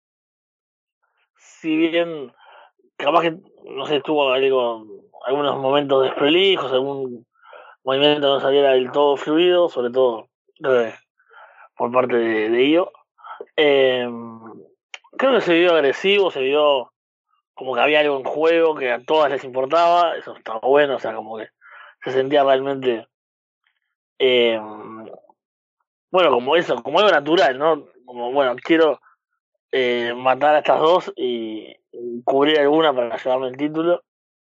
si bien capaz que, no sé, tuvo algunos momentos desprolijos, algún movimiento no saliera del todo fluido, sobre todo por parte de Io. Creo que se vio agresivo, se vio como que había algo en juego que a todas les importaba, eso estaba bueno, o sea, como que se sentía realmente, eh, bueno, como eso, como algo natural, ¿no? Como, bueno, quiero matar a estas dos y cubrir alguna para llevarme el título,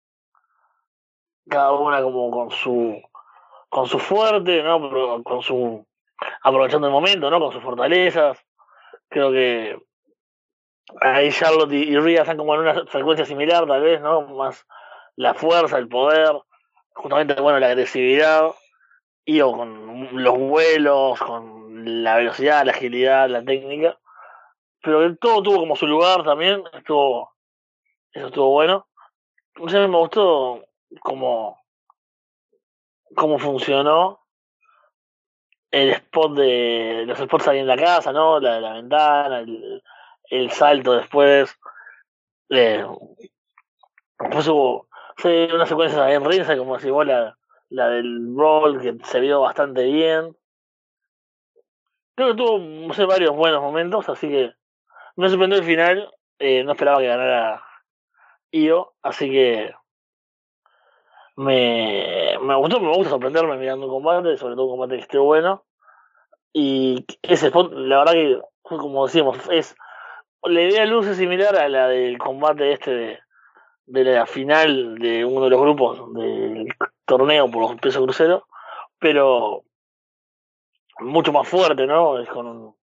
cada una como con su fuerte, ¿no? Pero con su aprovechando el momento, ¿no? Con sus fortalezas. Creo que ahí Charlotte y Rhea están como en una frecuencia similar, tal vez, ¿no? Más la fuerza, el poder, justamente, bueno, la agresividad, y o con los vuelos, con la velocidad, la agilidad, la técnica. Pero todo tuvo como su lugar también, eso estuvo bueno. O sea, me gustó cómo, cómo funcionó el spot de los spots ahí en la casa, ¿no? La de la ventana, el salto después. Después hubo una secuencia en Rinsa, como si vos la del roll, que se vio bastante bien. Creo que tuvo, no sé, varios buenos momentos, así que me sorprendió el final. No esperaba que ganara Io, así que me gusta sorprenderme mirando un combate, sobre todo un combate que esté bueno. Y ese spot, la verdad que, como decíamos, la idea luce similar a la del combate de la final de uno de los grupos del torneo por los pesos cruceros, pero mucho más fuerte, ¿no? Es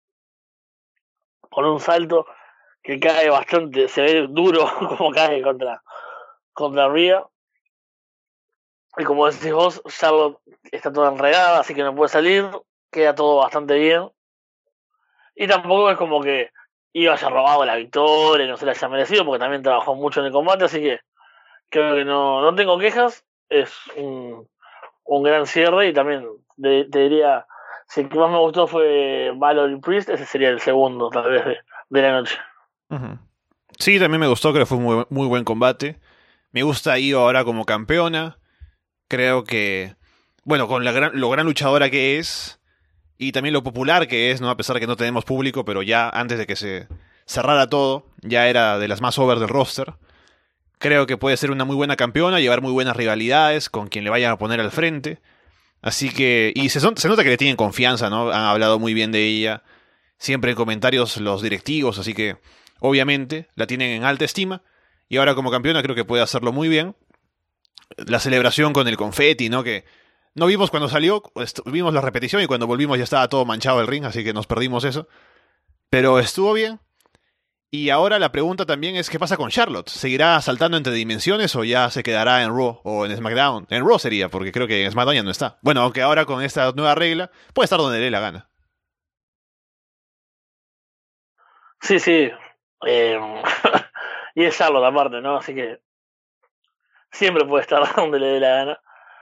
con un salto que cae bastante, se ve duro como cae contra Rhea. Y como decís vos, Charlotte está toda enredada, así que no puede salir, queda todo bastante bien. Y tampoco es como que Io haya robado la victoria, no se la haya merecido, porque también trabajó mucho en el combate, así que creo que no tengo quejas. Es un gran cierre y también te diría, si el que más me gustó fue Valor y Priest, ese sería el segundo, tal vez, de la noche. Uh-huh. Sí, también me gustó, creo que fue un muy buen combate. Me gusta Io ahora como campeona. Creo que, bueno, con lo gran luchadora que es, y también lo popular que es, ¿no? A pesar de que no tenemos público, pero ya antes de que se cerrara todo, ya era de las más over del roster. Creo que puede ser una muy buena campeona, llevar muy buenas rivalidades con quien le vayan a poner al frente. Así que, y se nota que le tienen confianza, ¿no? Han hablado muy bien de ella, siempre en comentarios los directivos, así que obviamente la tienen en alta estima. Y ahora como campeona creo que puede hacerlo muy bien. La celebración con el confeti, ¿no? Que no vimos cuando salió, vimos la repetición y cuando volvimos ya estaba todo manchado el ring, así que nos perdimos eso. Pero estuvo bien. Y ahora la pregunta también es ¿qué pasa con Charlotte? ¿Seguirá saltando entre dimensiones o ya se quedará en Raw o en SmackDown? En Raw sería, porque creo que en SmackDown ya no está. Bueno, aunque ahora con esta nueva regla puede estar donde le dé la gana. Sí, sí. Y es Charlotte aparte, ¿no? Así que siempre puede estar donde le dé la gana.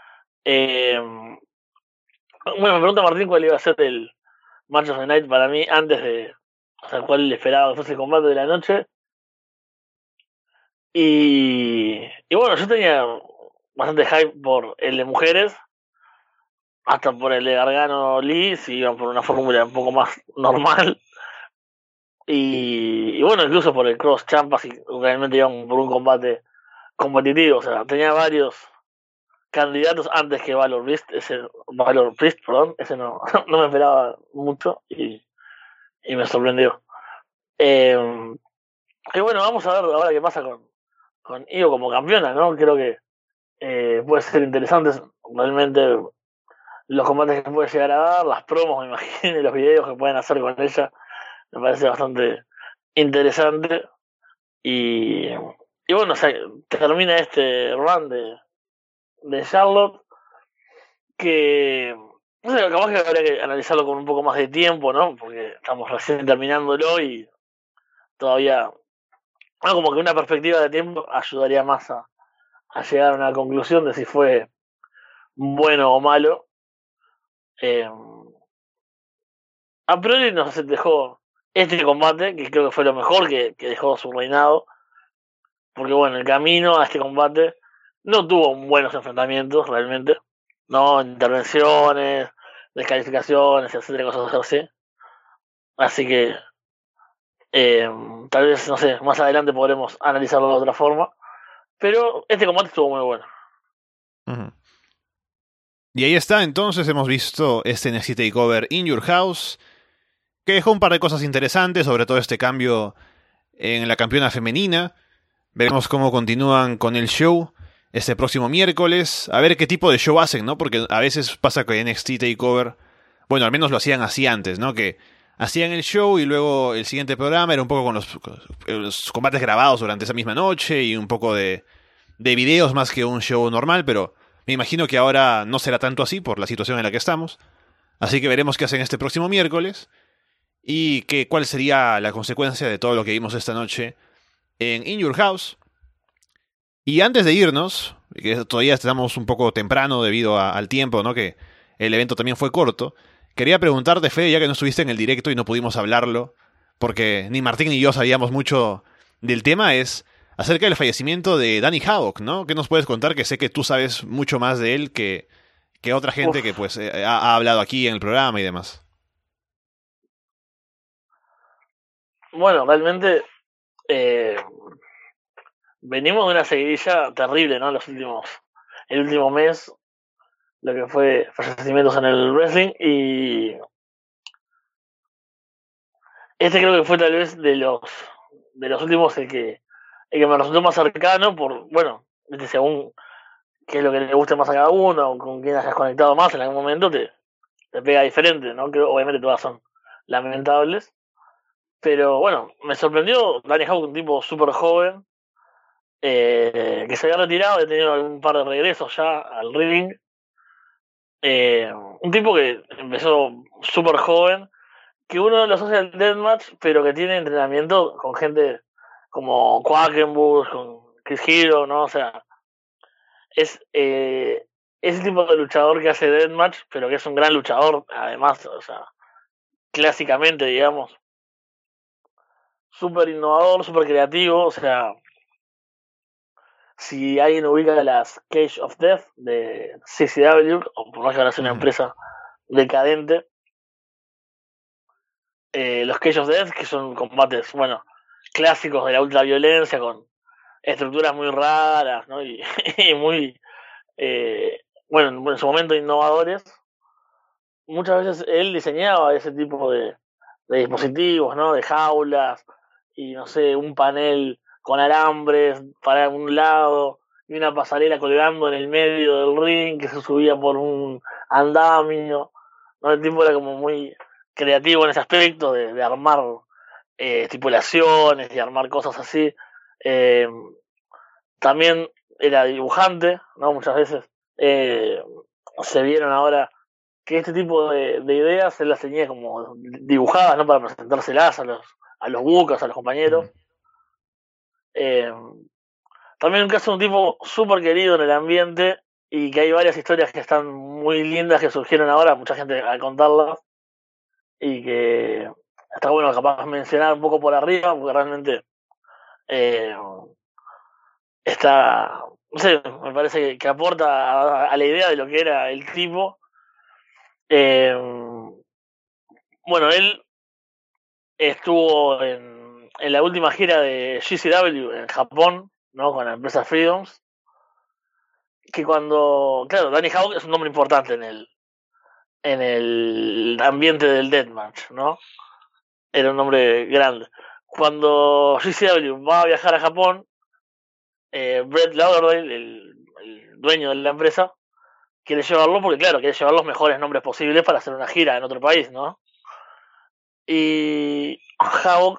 Bueno, me pregunta Martín cuál iba a ser el Match of the Night para mí antes de. O sea, cuál esperaba que fuese el combate de la noche. Y bueno, yo tenía bastante hype por el de mujeres, hasta por el de Gargano Lee, si iban por una fórmula un poco más normal. Y bueno, incluso por el Cross Champa, si realmente iban por un combate competitivo. O sea, tenía varios candidatos antes que Valor Priest, perdón, ese no, no me esperaba mucho y me sorprendió. Eh, y bueno, vamos a ver ahora qué pasa con Io como campeona, ¿no? Creo que puede ser interesante realmente los combates que puede llegar a dar, las promos, me imagino, y los videos que pueden hacer con ella, me parece bastante interesante. Y bueno, o sea, termina este run de Charlotte, que no sé, capaz que habría que analizarlo con un poco más de tiempo, ¿no? Porque estamos recién terminándolo y todavía, no, como que una perspectiva de tiempo ayudaría más a llegar a una conclusión de si fue bueno o malo. Eh, a priori nos dejó este combate, que creo que fue lo mejor que dejó su reinado, porque bueno, el camino a este combate no tuvo buenos enfrentamientos realmente, no intervenciones, descalificaciones, etcétera, cosas así. Así que eh, tal vez, no sé, más adelante podremos analizarlo de otra forma. Pero este combate estuvo muy bueno. Ujú. Y ahí está, entonces hemos visto este NXT TakeOver In Your House, que dejó un par de cosas interesantes, sobre todo este cambio en la campeona femenina. Veremos cómo continúan con el show este próximo miércoles, a ver qué tipo de show hacen, ¿no? Porque a veces pasa que NXT TakeOver, bueno, al menos lo hacían así antes, ¿no? Que hacían el show y luego el siguiente programa era un poco con los combates grabados durante esa misma noche y un poco de videos más que un show normal, pero me imagino que ahora no será tanto así por la situación en la que estamos. Así que veremos qué hacen este próximo miércoles y cuál sería la consecuencia de todo lo que vimos esta noche en In Your House. Y antes de irnos, que todavía estamos un poco temprano debido al tiempo, ¿no? Que el evento también fue corto, quería preguntarte, Fede, ya que no estuviste en el directo y no pudimos hablarlo, porque ni Martín ni yo sabíamos mucho del tema, es acerca del fallecimiento de Danny Havoc, ¿no? ¿Qué nos puedes contar? Que sé que tú sabes mucho más de él que otra gente que Uf, pues ha hablado aquí en el programa y demás. bueno, realmente eh, venimos de una seguidilla terrible, ¿no? El último mes, lo que fue fallecimientos en el wrestling. Y este creo que fue tal vez de los últimos el que me resultó más cercano por, bueno, según qué es lo que le guste más a cada uno, o con quién hayas conectado más en algún momento, te pega diferente, ¿no? Creo, obviamente todas son lamentables. Pero bueno, me sorprendió Danny Hawk, un tipo súper joven, que se había retirado, había tenido algún par de regresos ya al ring. Un tipo que empezó súper joven, que uno lo asocia al Deathmatch, pero que tiene entrenamiento con gente como Quackenbush, con Chris Hero, ¿no? O sea, es el tipo de luchador que hace Deathmatch, pero que es un gran luchador, además, o sea, clásicamente, digamos, súper innovador, súper creativo, o sea, si alguien ubica las Cage of Death de CCW, o por más que ahora sea una Ujú. empresa decadente, los Cage of Death, que son combates, bueno, clásicos de la ultraviolencia, con estructuras muy raras, ¿no? Y muy, eh, bueno, en su momento innovadores. Muchas veces él diseñaba ese tipo de dispositivos, ¿no? De jaulas y no sé, un panel con alambres para un lado y una pasarela colgando en el medio del ring que se subía por un andamio, ¿no? El tipo era como muy creativo en ese aspecto de armar estipulaciones y armar cosas así. Eh, También era dibujante, ¿no? Muchas veces eh, se vieron ahora que este tipo de ideas él las tenía como dibujadas, ¿no? Para presentárselas a los bucas, a los compañeros. Eh, También un caso de un tipo súper querido en el ambiente y que hay varias historias que están muy lindas que surgieron ahora, mucha gente al contarlas y que está bueno capaz mencionar un poco por arriba porque realmente eh, está, no sé, me parece que aporta a la idea de lo que era el tipo. Eh, bueno, él estuvo en la última gira de GCW en Japón, ¿no? Con la empresa Freedoms, que cuando, claro, Danny Hawk es un nombre importante en el ambiente del deathmatch, ¿no? Era un nombre grande. Cuando GCW va a viajar a Japón, Brett Lauderdale, el dueño de la empresa, quiere llevarlo porque, claro, quiere llevar los mejores nombres posibles para hacer una gira en otro país, ¿no? Y Hawk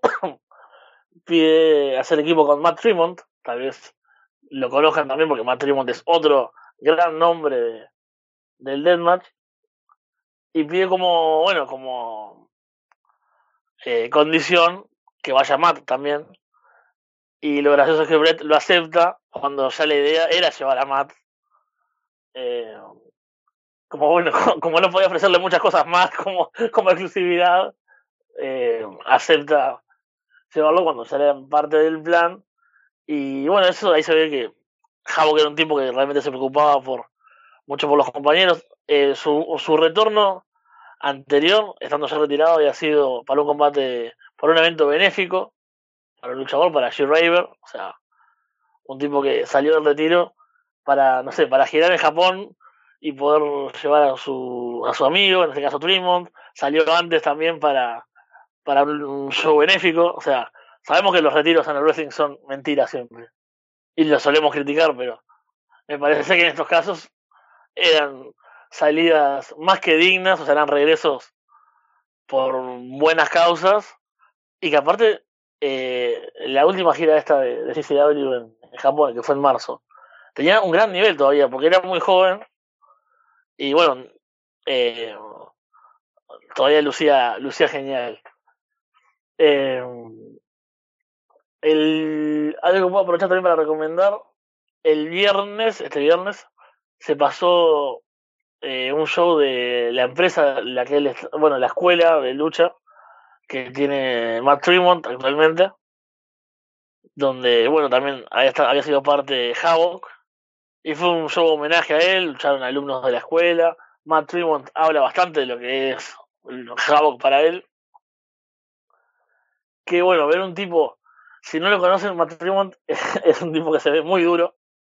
pide hacer equipo con Matt Tremont, tal vez lo conozcan también porque Matt Tremont es otro gran nombre del Deathmatch, y pide como, bueno, como condición que vaya Matt también. Y lo gracioso es que Brett lo acepta cuando ya la idea era llevar a Matt. Eh, como bueno, como no podía ofrecerle muchas cosas más como exclusividad, acepta llevarlo cuando ya era parte del plan. Y bueno, eso ahí se ve que Havoc era un tipo que realmente se preocupaba mucho por los compañeros. Su retorno anterior, estando ya retirado, había sido para un combate, para un evento benéfico, para un luchador, para G-Raver, o sea, un tipo que salió del retiro para, no sé, para girar en Japón y poder llevar a su amigo, en este caso Tremont. Salió antes también para un show benéfico, o sea, sabemos que los retiros en el wrestling son mentiras siempre, y lo solemos criticar, pero me parece que en estos casos eran salidas más que dignas, o sea, eran regresos por buenas causas, y que aparte, la última gira esta de CCW en Japón, que fue en marzo, tenía un gran nivel todavía, porque era muy joven, y bueno, eh, todavía lucía genial. Eh, Algo que puedo aprovechar también para recomendar, este viernes, se pasó un show de la empresa, la que él, bueno, la escuela de lucha que tiene Matt Tremont actualmente, donde, bueno, también había sido parte de Havoc, y fue un show homenaje a él, lucharon alumnos de la escuela. Matt Tremont habla bastante de lo que es Havoc para él. Que bueno, ver un tipo, si no lo conocen, Matt Tremont es un tipo que se ve muy duro.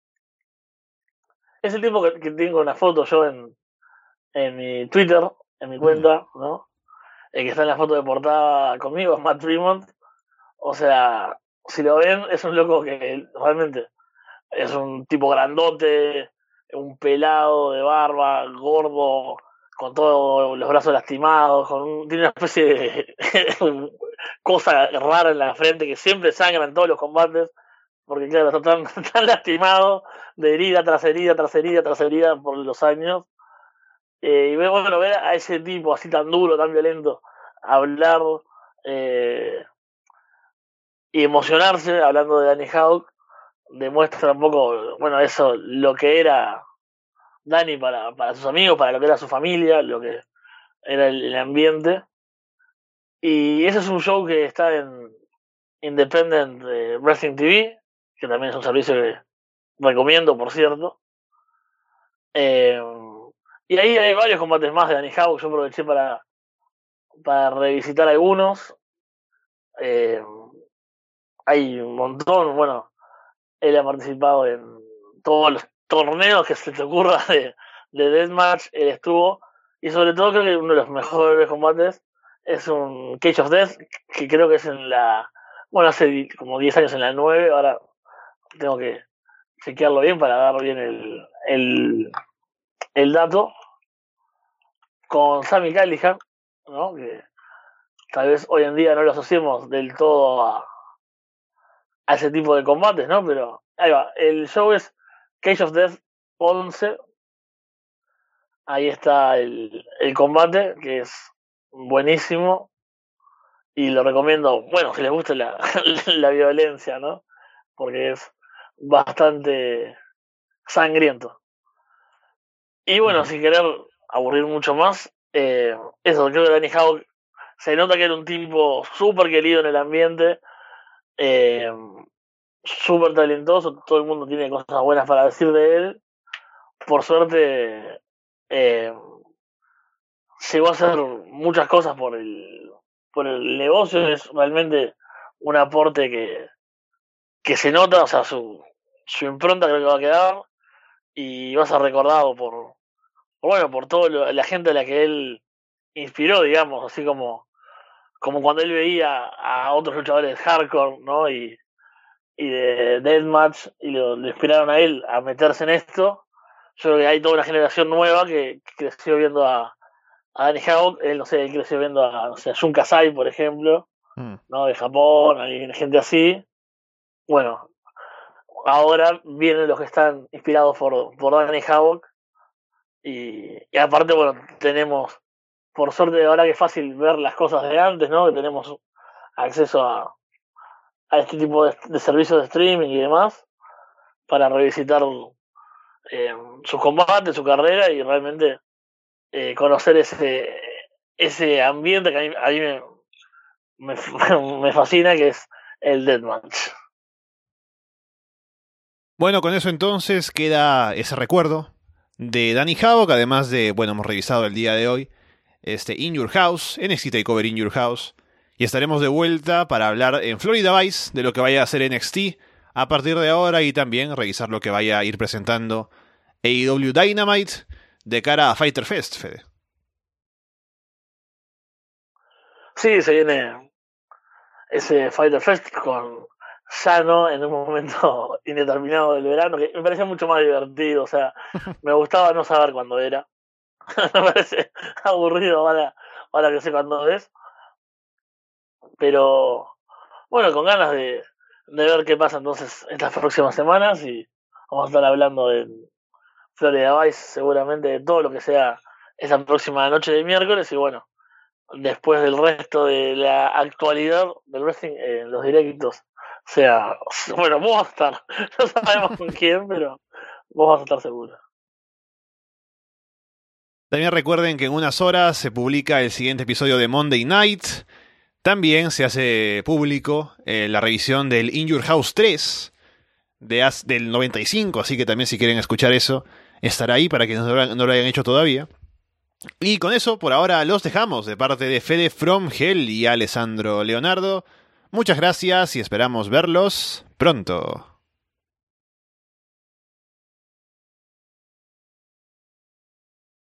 Es el tipo que tengo una foto yo en mi Twitter, en mi cuenta, ¿no? El que está en la foto de portada conmigo es Matt Tremont. O sea, si lo ven, es un loco que realmente es un tipo grandote, un pelado de barba, gordo, con todos los brazos lastimados, tiene una especie de cosa rara en la frente que siempre sangra en todos los combates, porque claro, está tan lastimado de herida tras herida, tras herida, tras herida por los años. Y bueno, ver a ese tipo así tan duro, tan violento, hablar y emocionarse hablando de Danny Hawk, demuestra un poco, bueno, eso, lo que era Danny para sus amigos, para lo que era su familia, lo que era el ambiente. Y ese es un show que está en Independent Wrestling TV, que también es un servicio que recomiendo, por cierto. Eh, y ahí hay varios combates más de Danny Hawk, yo aproveché para revisitar algunos. Eh, Hay un montón, bueno, él ha participado en todos los torneos que se te ocurra de Deathmatch, él estuvo. Y sobre todo creo que uno de los mejores combates es un Cage of Death, que creo que es en la... Bueno, hace como 10 años en la 9, ahora tengo que chequearlo bien para dar bien el dato, con Sami Callihan, ¿no? Que tal vez hoy en día no lo asociemos del todo a ese tipo de combates, ¿no? Pero ahí va, el show es Cage of Death 11. Ahí está el combate, que es buenísimo. y lo recomiendo, bueno, si les gusta la violencia, ¿no? Porque es bastante sangriento. Y bueno, sin querer aburrir mucho más, eso, yo creo que Danny Hawk se nota que era un tipo súper querido en el ambiente, eh, súper talentoso, todo el mundo tiene cosas buenas para decir de él. Por suerte, llegó a hacer muchas cosas por el negocio, es realmente un aporte que se nota, o sea, su impronta creo que va a quedar y va a ser recordado bueno, por toda la gente a la que él inspiró, digamos, así como cuando él veía a otros luchadores hardcore, ¿no? Y de Deathmatch y lo inspiraron a él a meterse en esto. Yo creo que hay toda una generación nueva que creció viendo a Danny Hawk, él, no sé, él creció viendo a, no sé, a Jun Kasai, por ejemplo, ¿no? De Japón, hay gente así. Bueno, ahora vienen los que están inspirados por Danny Hawk y aparte, bueno, tenemos, por suerte ahora que es fácil ver las cosas de antes, ¿no? Que tenemos acceso a este tipo de servicios de streaming y demás para revisitar sus combates, su carrera y realmente conocer ese ambiente que a mí me fascina, que es el Deathmatch. Bueno, con eso entonces queda ese recuerdo de Danny Havoc, además de, bueno, hemos revisado el día de hoy In Your House, NXT TakeOver In Your House, y estaremos de vuelta para hablar en Florida Vice de lo que vaya a hacer NXT a partir de ahora y también revisar lo que vaya a ir presentando AEW Dynamite de cara a Fyter Fest, Fede. Sí, se viene ese Fyter Fest con Sano en un momento indeterminado del verano, que me parecía mucho más divertido, o sea, me gustaba no saber cuándo era. Me parece aburrido ahora que sé cuándo es. Pero bueno, con ganas de ver qué pasa entonces estas próximas semanas y vamos a estar hablando en Florida Vice seguramente de todo lo que sea esa próxima noche de miércoles y bueno, después del resto de la actualidad del wrestling en los directos, o sea, bueno, vos vas a estar, no sabemos con quién, pero vos vas a estar seguro. También recuerden que en unas horas se publica el siguiente episodio de Monday Night. También se hace público la revisión del In Your House 3 del 95, así que también si quieren escuchar eso, estará ahí para quienes no lo hayan hecho todavía. Y con eso, por ahora, los dejamos de parte de Fede From Hell y Alessandro Leonardo. Muchas gracias y esperamos verlos pronto.